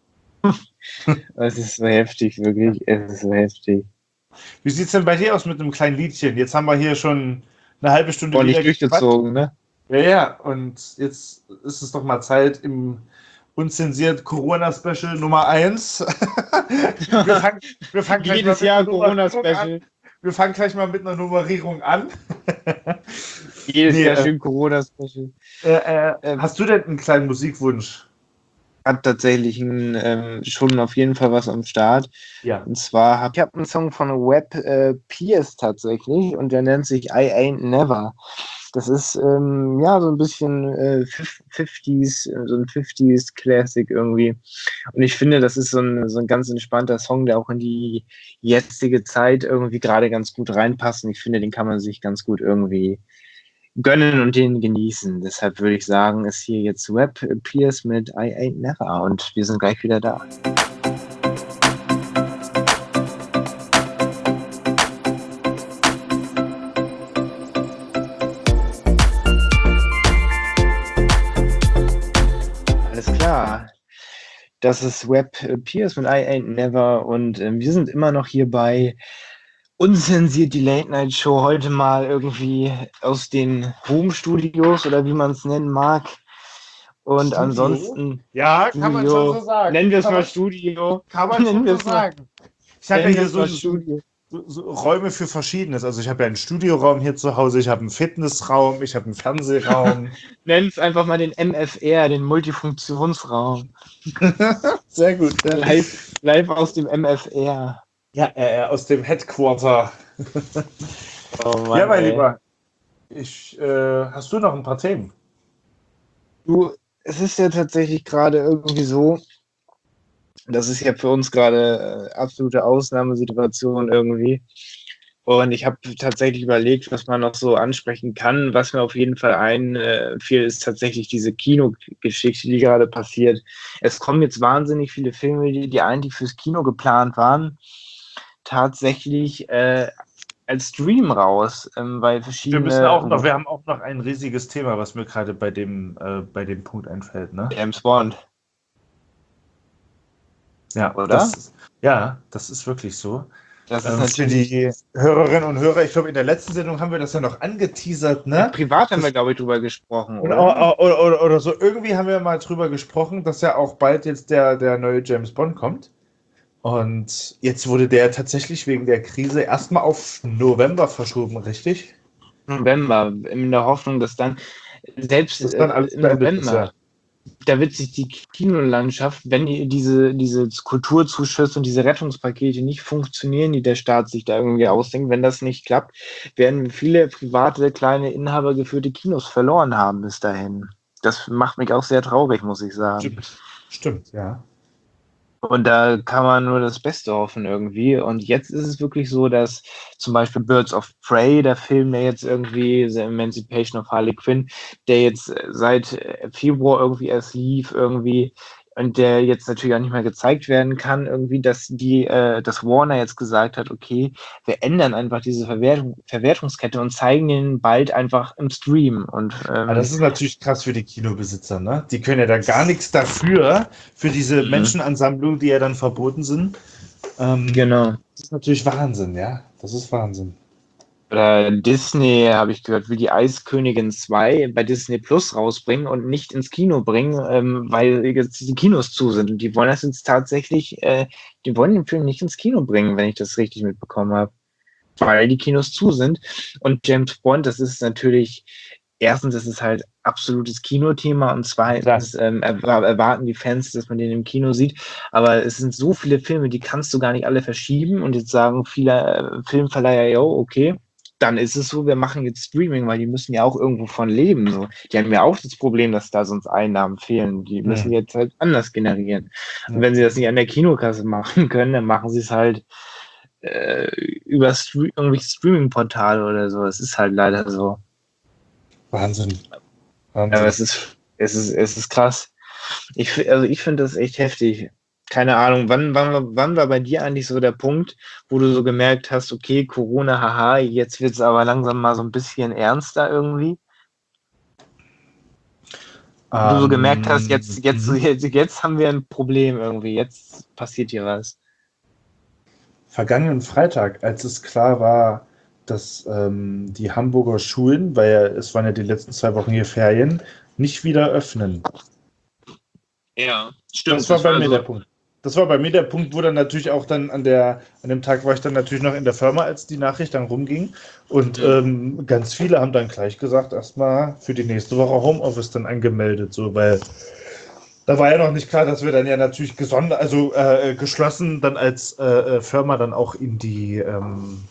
Es ist so heftig, wirklich. Es ist so heftig. Wie sieht es denn bei dir aus mit einem kleinen Liedchen? Jetzt haben wir hier schon eine halbe Stunde Ordentlich wieder durchgezogen, ne? gequatscht. Ja, ja, und jetzt ist es doch mal Zeit im unzensiert Corona-Special Nummer eins. wir fangen, wir fangen gleich Jedes mal Jahr mit einer Nummerierung an. Corona-Special. Wir fangen gleich mal mit einer Nummerierung an. Jedes Nee, Jahr äh, schön Corona-Special. Äh, äh, Ähm, hast du denn einen kleinen Musikwunsch? Hat tatsächlich ein, ähm, schon auf jeden Fall was am Start. Ja. Und zwar habe ich hab einen Song von Web äh, Pierce tatsächlich und der nennt sich I Ain't Never. Das ist ähm, ja so ein bisschen äh, fünfziger, äh, so ein fünfziger Classic irgendwie. Und ich finde, das ist so ein, so ein ganz entspannter Song, der auch in die jetzige Zeit irgendwie gerade ganz gut reinpasst. Und ich finde, den kann man sich ganz gut irgendwie gönnen und den genießen. Deshalb würde ich sagen, ist hier jetzt Web Pierce mit I Ain't Never und wir sind gleich wieder da. Alles klar. Das ist Web Pierce mit I Ain't Never und ähm, wir sind immer noch hier bei Unzensiert die Late Night Show, heute mal irgendwie aus den Home Studios oder wie man es nennen mag. Und Studio? ansonsten Ja, kann man Studio. schon so sagen. Nennen wir es Kann mal man- Studio. Kann man Nennen schon wir so es mal- sagen. Ich habe ja Nennen wir hier es so, mal so, Studio. so Räume für Verschiedenes. Also ich habe ja einen Studioraum hier zu Hause, ich habe einen Fitnessraum, ich habe einen Fernsehraum. Nenn es einfach mal den M F R, den Multifunktionsraum. Sehr gut. Ja, Live, live aus dem M F R. ja äh, aus dem Headquarter. Oh Mann, ja, mein ey. Lieber. Ich, äh, hast du noch ein paar Themen? Du, es ist ja tatsächlich gerade irgendwie so, das ist ja für uns gerade äh, absolute Ausnahmesituation irgendwie. Und ich habe tatsächlich überlegt, was man noch so ansprechen kann. Was mir auf jeden Fall einfiel, ist tatsächlich diese Kinogeschichte, die gerade passiert. Es kommen jetzt wahnsinnig viele Filme, die, die eigentlich fürs Kino geplant waren, tatsächlich äh, als Stream raus, ähm, weil verschiedene... Wir müssen auch noch, wir haben auch noch ein riesiges Thema, was mir gerade bei dem, äh, bei dem Punkt einfällt, ne? James Bond. Ja, Oder? Das, ja, das ist wirklich so. Das ist Ähm, für natürlich... die Hörerinnen und Hörer, ich glaube, in der letzten Sendung haben wir das ja noch angeteasert, ne? Privat haben wir, glaube ich, drüber gesprochen, Und, oder? oder, oder, oder so. Irgendwie haben wir mal drüber gesprochen, dass ja auch bald jetzt der, der neue James Bond kommt. Und jetzt wurde der tatsächlich wegen der Krise erstmal auf November verschoben, richtig? November, in der Hoffnung, dass dann selbst Das dann alles im beendet ist, November, ja. da wird sich die Kinolandschaft, wenn die, diese, diese Kulturzuschüsse und diese Rettungspakete nicht funktionieren, die der Staat sich da irgendwie ausdenkt, wenn das nicht klappt, werden viele private, kleine, inhabergeführte Kinos verloren haben bis dahin. Das macht mich auch sehr traurig, muss ich sagen. Stimmt, stimmt, ja. Und da kann man nur das Beste hoffen irgendwie. Und jetzt ist es wirklich so, dass zum Beispiel Birds of Prey, der Film, der jetzt irgendwie, The Emancipation of Harley Quinn, der jetzt seit Februar irgendwie erst lief, irgendwie, und der jetzt natürlich auch nicht mehr gezeigt werden kann, irgendwie, dass die, äh, dass Warner jetzt gesagt hat, okay, wir ändern einfach diese Verwertung, Verwertungskette und zeigen den bald einfach im Stream. Und ähm, Aber das ist natürlich krass für die Kinobesitzer, ne? Die können ja da gar nichts dafür, für diese Mhm. Menschenansammlungen, die ja dann verboten sind. Ähm, genau. Das ist natürlich Wahnsinn, ja. Das ist Wahnsinn. Oder Disney, habe ich gehört, will die Eiskönigin zwei bei Disney Plus rausbringen und nicht ins Kino bringen, ähm, weil jetzt die Kinos zu sind. Und die wollen das jetzt tatsächlich, äh, die wollen den Film nicht ins Kino bringen, wenn ich das richtig mitbekommen habe. Weil die Kinos zu sind. Und James Bond, das ist natürlich, erstens, das ist halt absolutes Kinothema und zweitens ähm, erwar- erwarten die Fans, dass man den im Kino sieht. Aber es sind so viele Filme, die kannst du gar nicht alle verschieben. Und jetzt sagen viele äh, Filmverleiher, yo, okay, dann ist es so, wir machen jetzt Streaming, weil die müssen ja auch irgendwo von leben. So. Die haben ja auch das Problem, dass da sonst Einnahmen fehlen. Die müssen Ja. jetzt halt anders generieren. Ja. Und wenn sie das nicht an der Kinokasse machen können, dann machen sie es halt äh, über Stre- irgendwie Streaming-Portale oder so. Es ist halt leider so. Wahnsinn. Wahnsinn. Aber es ist, es ist, es ist krass. Ich, fi- also ich finde das echt heftig. Keine Ahnung, wann, wann, war- wann war bei dir eigentlich so der Punkt, wo du so gemerkt hast, okay, Corona, haha, jetzt wird es aber langsam mal so ein bisschen ernster irgendwie? Wo du so gemerkt hast, jetzt, jetzt, Mhm. jetzt, jetzt haben wir ein Problem irgendwie, jetzt passiert hier was. Vergangenen Freitag, als es klar war, dass ähm, die Hamburger Schulen, weil ja, es waren ja die letzten zwei Wochen hier Ferien, nicht wieder öffnen. Ja, stimmt. Das war bei mir so- der Punkt. Das war bei mir der Punkt, wo dann natürlich auch dann an der, an dem Tag war ich dann natürlich noch in der Firma, als die Nachricht dann rumging. Und Mhm. ähm, ganz viele haben dann gleich gesagt, erstmal für die nächste Woche Homeoffice dann angemeldet, so, weil da war ja noch nicht klar, dass wir dann ja natürlich gesondert, also äh, geschlossen dann als äh, Firma dann auch in die, ähm,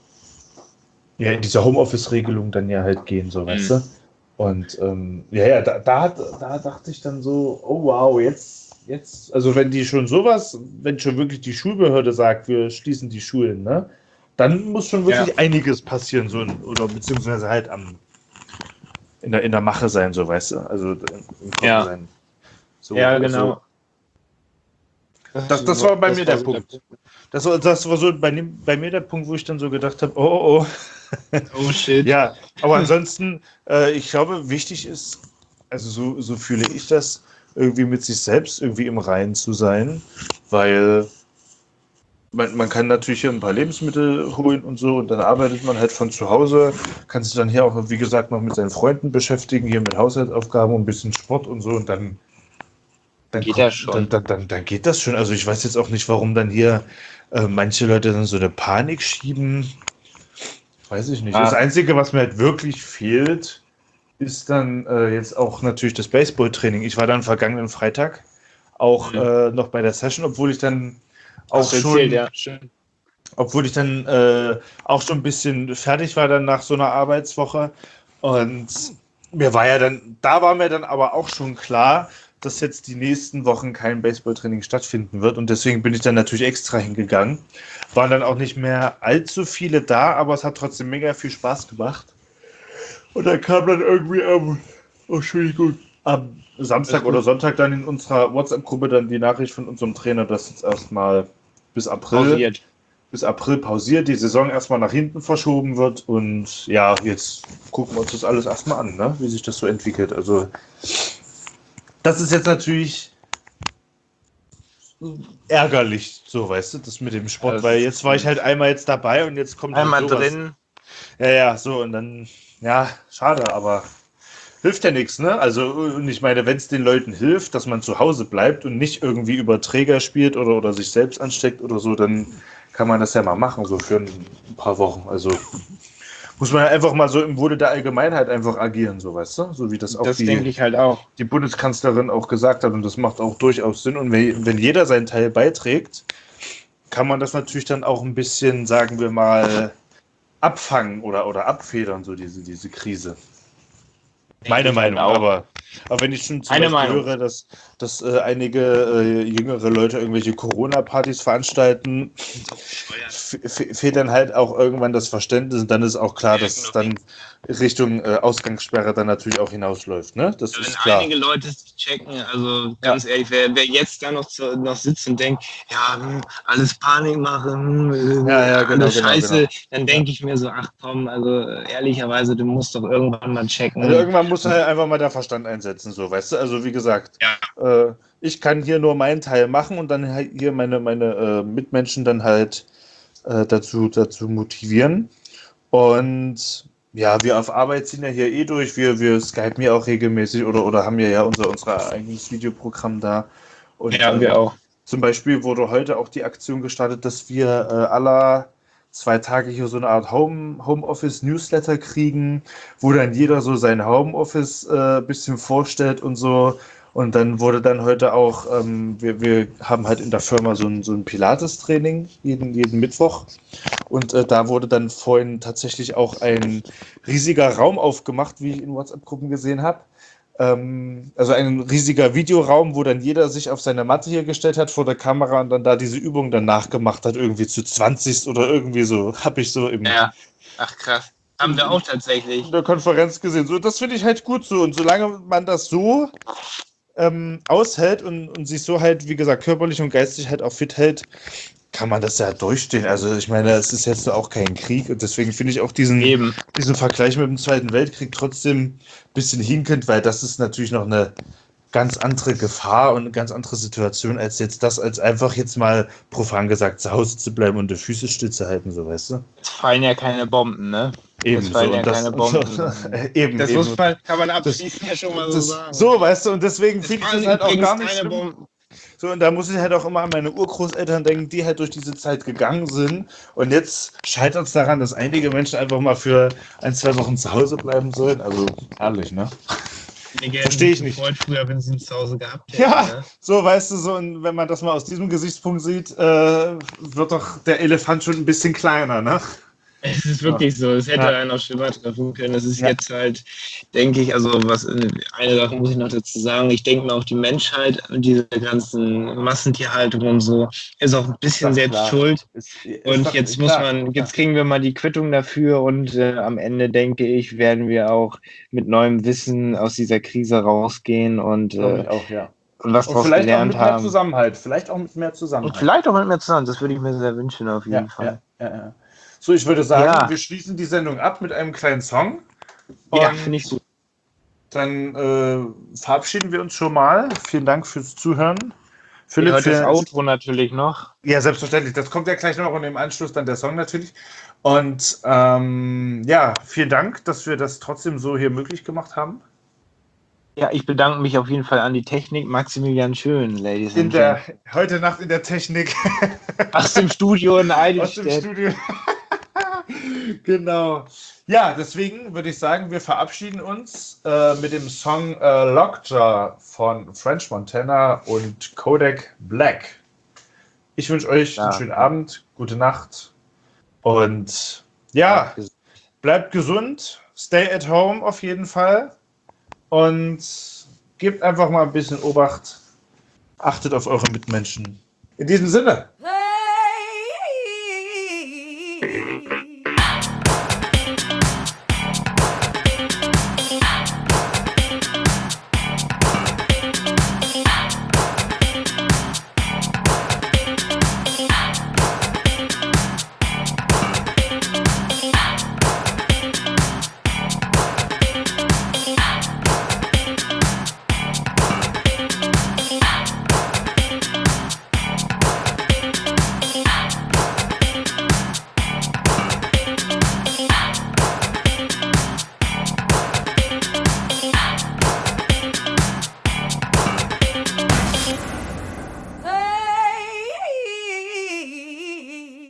ja, in diese Homeoffice-Regelung dann ja halt gehen, so, weißt Mhm. du? Und ähm, ja, ja, da, da, hat- da dachte ich dann so, oh wow, jetzt, jetzt, also wenn die schon sowas, wenn schon wirklich die Schulbehörde sagt, wir schließen die Schulen, ne, dann muss schon wirklich Ja. einiges passieren, so, oder beziehungsweise halt am, in der, in der Mache sein, so, weißt du, also im Kopf Ja. sein. So, Ja, also, genau. Das, das war bei Das mir war der so Punkt. Das war, das war so bei, dem- bei mir der Punkt, wo ich dann so gedacht habe, oh, oh, oh. Oh shit. Ja, aber ansonsten, äh, ich glaube, wichtig ist, also so, so fühle ich das, irgendwie mit sich selbst irgendwie im Reinen zu sein, weil man, man kann natürlich hier ein paar Lebensmittel holen und so und dann arbeitet man halt von zu Hause, kann sich dann hier auch, wie gesagt, noch mit seinen Freunden beschäftigen, hier mit Haushaltsaufgaben und ein bisschen Sport und so und dann, dann Geht kommt- das schon. Dann, dann, dann, dann geht das schon. Also ich weiß jetzt auch nicht, warum dann hier äh, manche Leute dann so eine Panik schieben. Weiß ich nicht. Ah. Das Einzige, was mir halt wirklich fehlt, ist dann äh, jetzt auch natürlich das Baseballtraining. Ich war dann vergangenen Freitag auch Mhm. äh, noch bei der Session, obwohl ich dann auch Hast du schon, erzählt, ja. Schön. obwohl ich dann äh, auch schon ein bisschen fertig war dann nach so einer Arbeitswoche. Und mir war ja dann, da war mir dann aber auch schon klar, dass jetzt die nächsten Wochen kein Baseballtraining stattfinden wird und deswegen bin ich dann natürlich extra hingegangen. Waren dann auch nicht mehr allzu viele da, aber es hat trotzdem mega viel Spaß gemacht. Und dann kam dann irgendwie am, oh, Entschuldigung, am Samstag oder Sonntag dann in unserer WhatsApp-Gruppe dann die Nachricht von unserem Trainer, dass jetzt erstmal bis April Pausiert. bis April pausiert, die Saison erstmal nach hinten verschoben wird und ja, jetzt gucken wir uns das alles erstmal an, ne? Wie sich das so entwickelt. Also das ist jetzt natürlich ärgerlich, so, weißt du, das mit dem Sport, Das weil jetzt war ich halt einmal jetzt dabei und jetzt kommt Einmal halt sowas. drin. Ja, ja, so und dann, ja, schade, aber hilft ja nichts, ne? Also, und ich meine, wenn es den Leuten hilft, dass man zu Hause bleibt und nicht irgendwie über Träger spielt oder, oder sich selbst ansteckt oder so, dann kann man das ja mal machen, so für ein paar Wochen. Also muss man ja einfach mal so im Wohle der Allgemeinheit einfach agieren, so, weißt du? So wie das auch Das die, denke ich halt auch. die Bundeskanzlerin auch gesagt hat und das macht auch durchaus Sinn. Und wenn, wenn jeder seinen Teil beiträgt, kann man das natürlich dann auch ein bisschen, sagen wir mal, abfangen oder, oder abfedern, so diese, diese Krise. Meine ich halt Meinung, auch. aber, aber wenn ich schon zum Eine Beispiel Meinung. höre, dass, dass äh, einige äh, jüngere Leute irgendwelche Corona-Partys veranstalten, f- f- fehlt dann halt auch irgendwann das Verständnis und dann ist auch klar, dass es dann Richtung äh, Ausgangssperre dann natürlich auch hinausläuft, ne? Das Wenn ist klar. einige Leute es checken, also ganz ehrlich, wer, wer jetzt da noch, zu, noch sitzt und denkt, ja, hm, alles Panik machen, hm, Ja, ja, genau, alles genau, Scheiße, genau. dann denke ich mir so, ach komm, also äh, ehrlicherweise, du musst doch irgendwann mal checken. Also irgendwann muss halt einfach mal der Verstand einsetzen, so, weißt du? Also wie gesagt, Ja. äh, ich kann hier nur meinen Teil machen und dann halt hier meine, meine äh, Mitmenschen dann halt äh, dazu, dazu motivieren. Und ja, wir auf Arbeit ziehen ja hier eh durch. Wir, wir skypen ja auch regelmäßig oder, oder haben ja ja unser, unser eigenes Videoprogramm da. Und Ja, äh, wir auch. zum Beispiel wurde heute auch die Aktion gestartet, dass wir äh, aller zwei Tage hier so eine Art Home, Homeoffice-Newsletter kriegen, wo dann jeder so sein Homeoffice ein äh, bisschen vorstellt und so. Und dann wurde dann heute auch, ähm, wir, wir haben halt in der Firma so ein, so ein Pilates-Training jeden, jeden Mittwoch. Und äh, da wurde dann vorhin tatsächlich auch ein riesiger Raum aufgemacht, wie ich in WhatsApp-Gruppen gesehen habe. Ähm, also ein riesiger Videoraum, wo dann jeder sich auf seine Matte hier gestellt hat vor der Kamera und dann da diese Übung dann nachgemacht hat, irgendwie zu zwanzig oder irgendwie so, habe ich so im, Ja, ach krass. Haben wir auch tatsächlich. in der Konferenz gesehen. So, das finde ich halt gut so. Und solange man das so ähm, aushält und, und sich so halt, wie gesagt, körperlich und geistig halt auch fit hält, kann man das ja durchstehen. Also ich meine, es ist jetzt auch kein Krieg und deswegen finde ich auch diesen, Eben. diesen Vergleich mit dem Zweiten Weltkrieg trotzdem ein bisschen hinkend, weil das ist natürlich noch eine ganz andere Gefahr und eine ganz andere Situation, als jetzt das, als einfach jetzt mal profan gesagt zu Hause zu bleiben und die Füße still zu halten, so, weißt du? Es fallen ja keine Bomben, ne? Eben Es fallen so. ja Und das, keine Bomben. so, eben, Das eben. muss man, kann man abschließend ja schon mal so Das, sagen. so, weißt du, und deswegen Es finde ich fallen das halt auch übrigens gar nicht keine schlimm. Bomben. So, und da muss ich halt auch immer an meine Urgroßeltern denken, die halt durch diese Zeit gegangen sind. Und jetzt scheitert es daran, dass einige Menschen einfach mal für ein, zwei Wochen zu Hause bleiben sollen. Also, herrlich, ne? Verstehe ich nicht. Freut früher, wenn sie ihn zu Hause gehabt hätten, Ja, ne? so, weißt du, so, und wenn man das mal aus diesem Gesichtspunkt sieht, äh, wird doch der Elefant schon ein bisschen kleiner, ne? Es ist wirklich so, es hätte Ja. einen auch schlimmer treffen können. Es ist Ja. jetzt halt, denke ich, also was eine Sache muss ich noch dazu sagen, ich denke mir auch die Menschheit und diese ganzen Massentierhaltung und so ist auch ein bisschen Ist doch selbst klar. schuld. Ist, ist Und doch jetzt klar. muss man, jetzt kriegen wir mal die Quittung dafür und äh, am Ende, denke ich, werden wir auch mit neuem Wissen aus dieser Krise rausgehen und Glaube äh, ich auch, ja. was Und daraus vielleicht auch gelernt mit mehr haben. Zusammenhalt. Vielleicht auch mit mehr Und Zusammenhalt. vielleicht auch mit mehr zusammen, das würde ich mir sehr wünschen, auf jeden Ja, Fall. ja, ja, ja. So, ich würde sagen, Ja. wir schließen die Sendung ab mit einem kleinen Song. Ja, Und finde ich super. Dann äh, verabschieden wir uns schon mal. Vielen Dank fürs Zuhören. Ihr Philipp, hört das für- Outro natürlich noch. Ja, selbstverständlich. Das kommt ja gleich noch und im Anschluss dann der Song natürlich. Und ähm, ja, vielen Dank, dass wir das trotzdem so hier möglich gemacht haben. Ja, ich bedanke mich auf jeden Fall an die Technik. Maximilian Schön, Ladies In and der, Gentlemen. heute Nacht in der Technik. Aus dem Studio in Aus dem Eidelstedt. Studio. Genau. Ja, deswegen würde ich sagen, wir verabschieden uns äh, mit dem Song äh, Lockjaw von French Montana und Kodak Black. Ich wünsche euch Ja. einen schönen Abend, gute Nacht und ja, bleibt gesund, stay at home auf jeden Fall und gebt einfach mal ein bisschen Obacht. Achtet auf eure Mitmenschen. In diesem Sinne.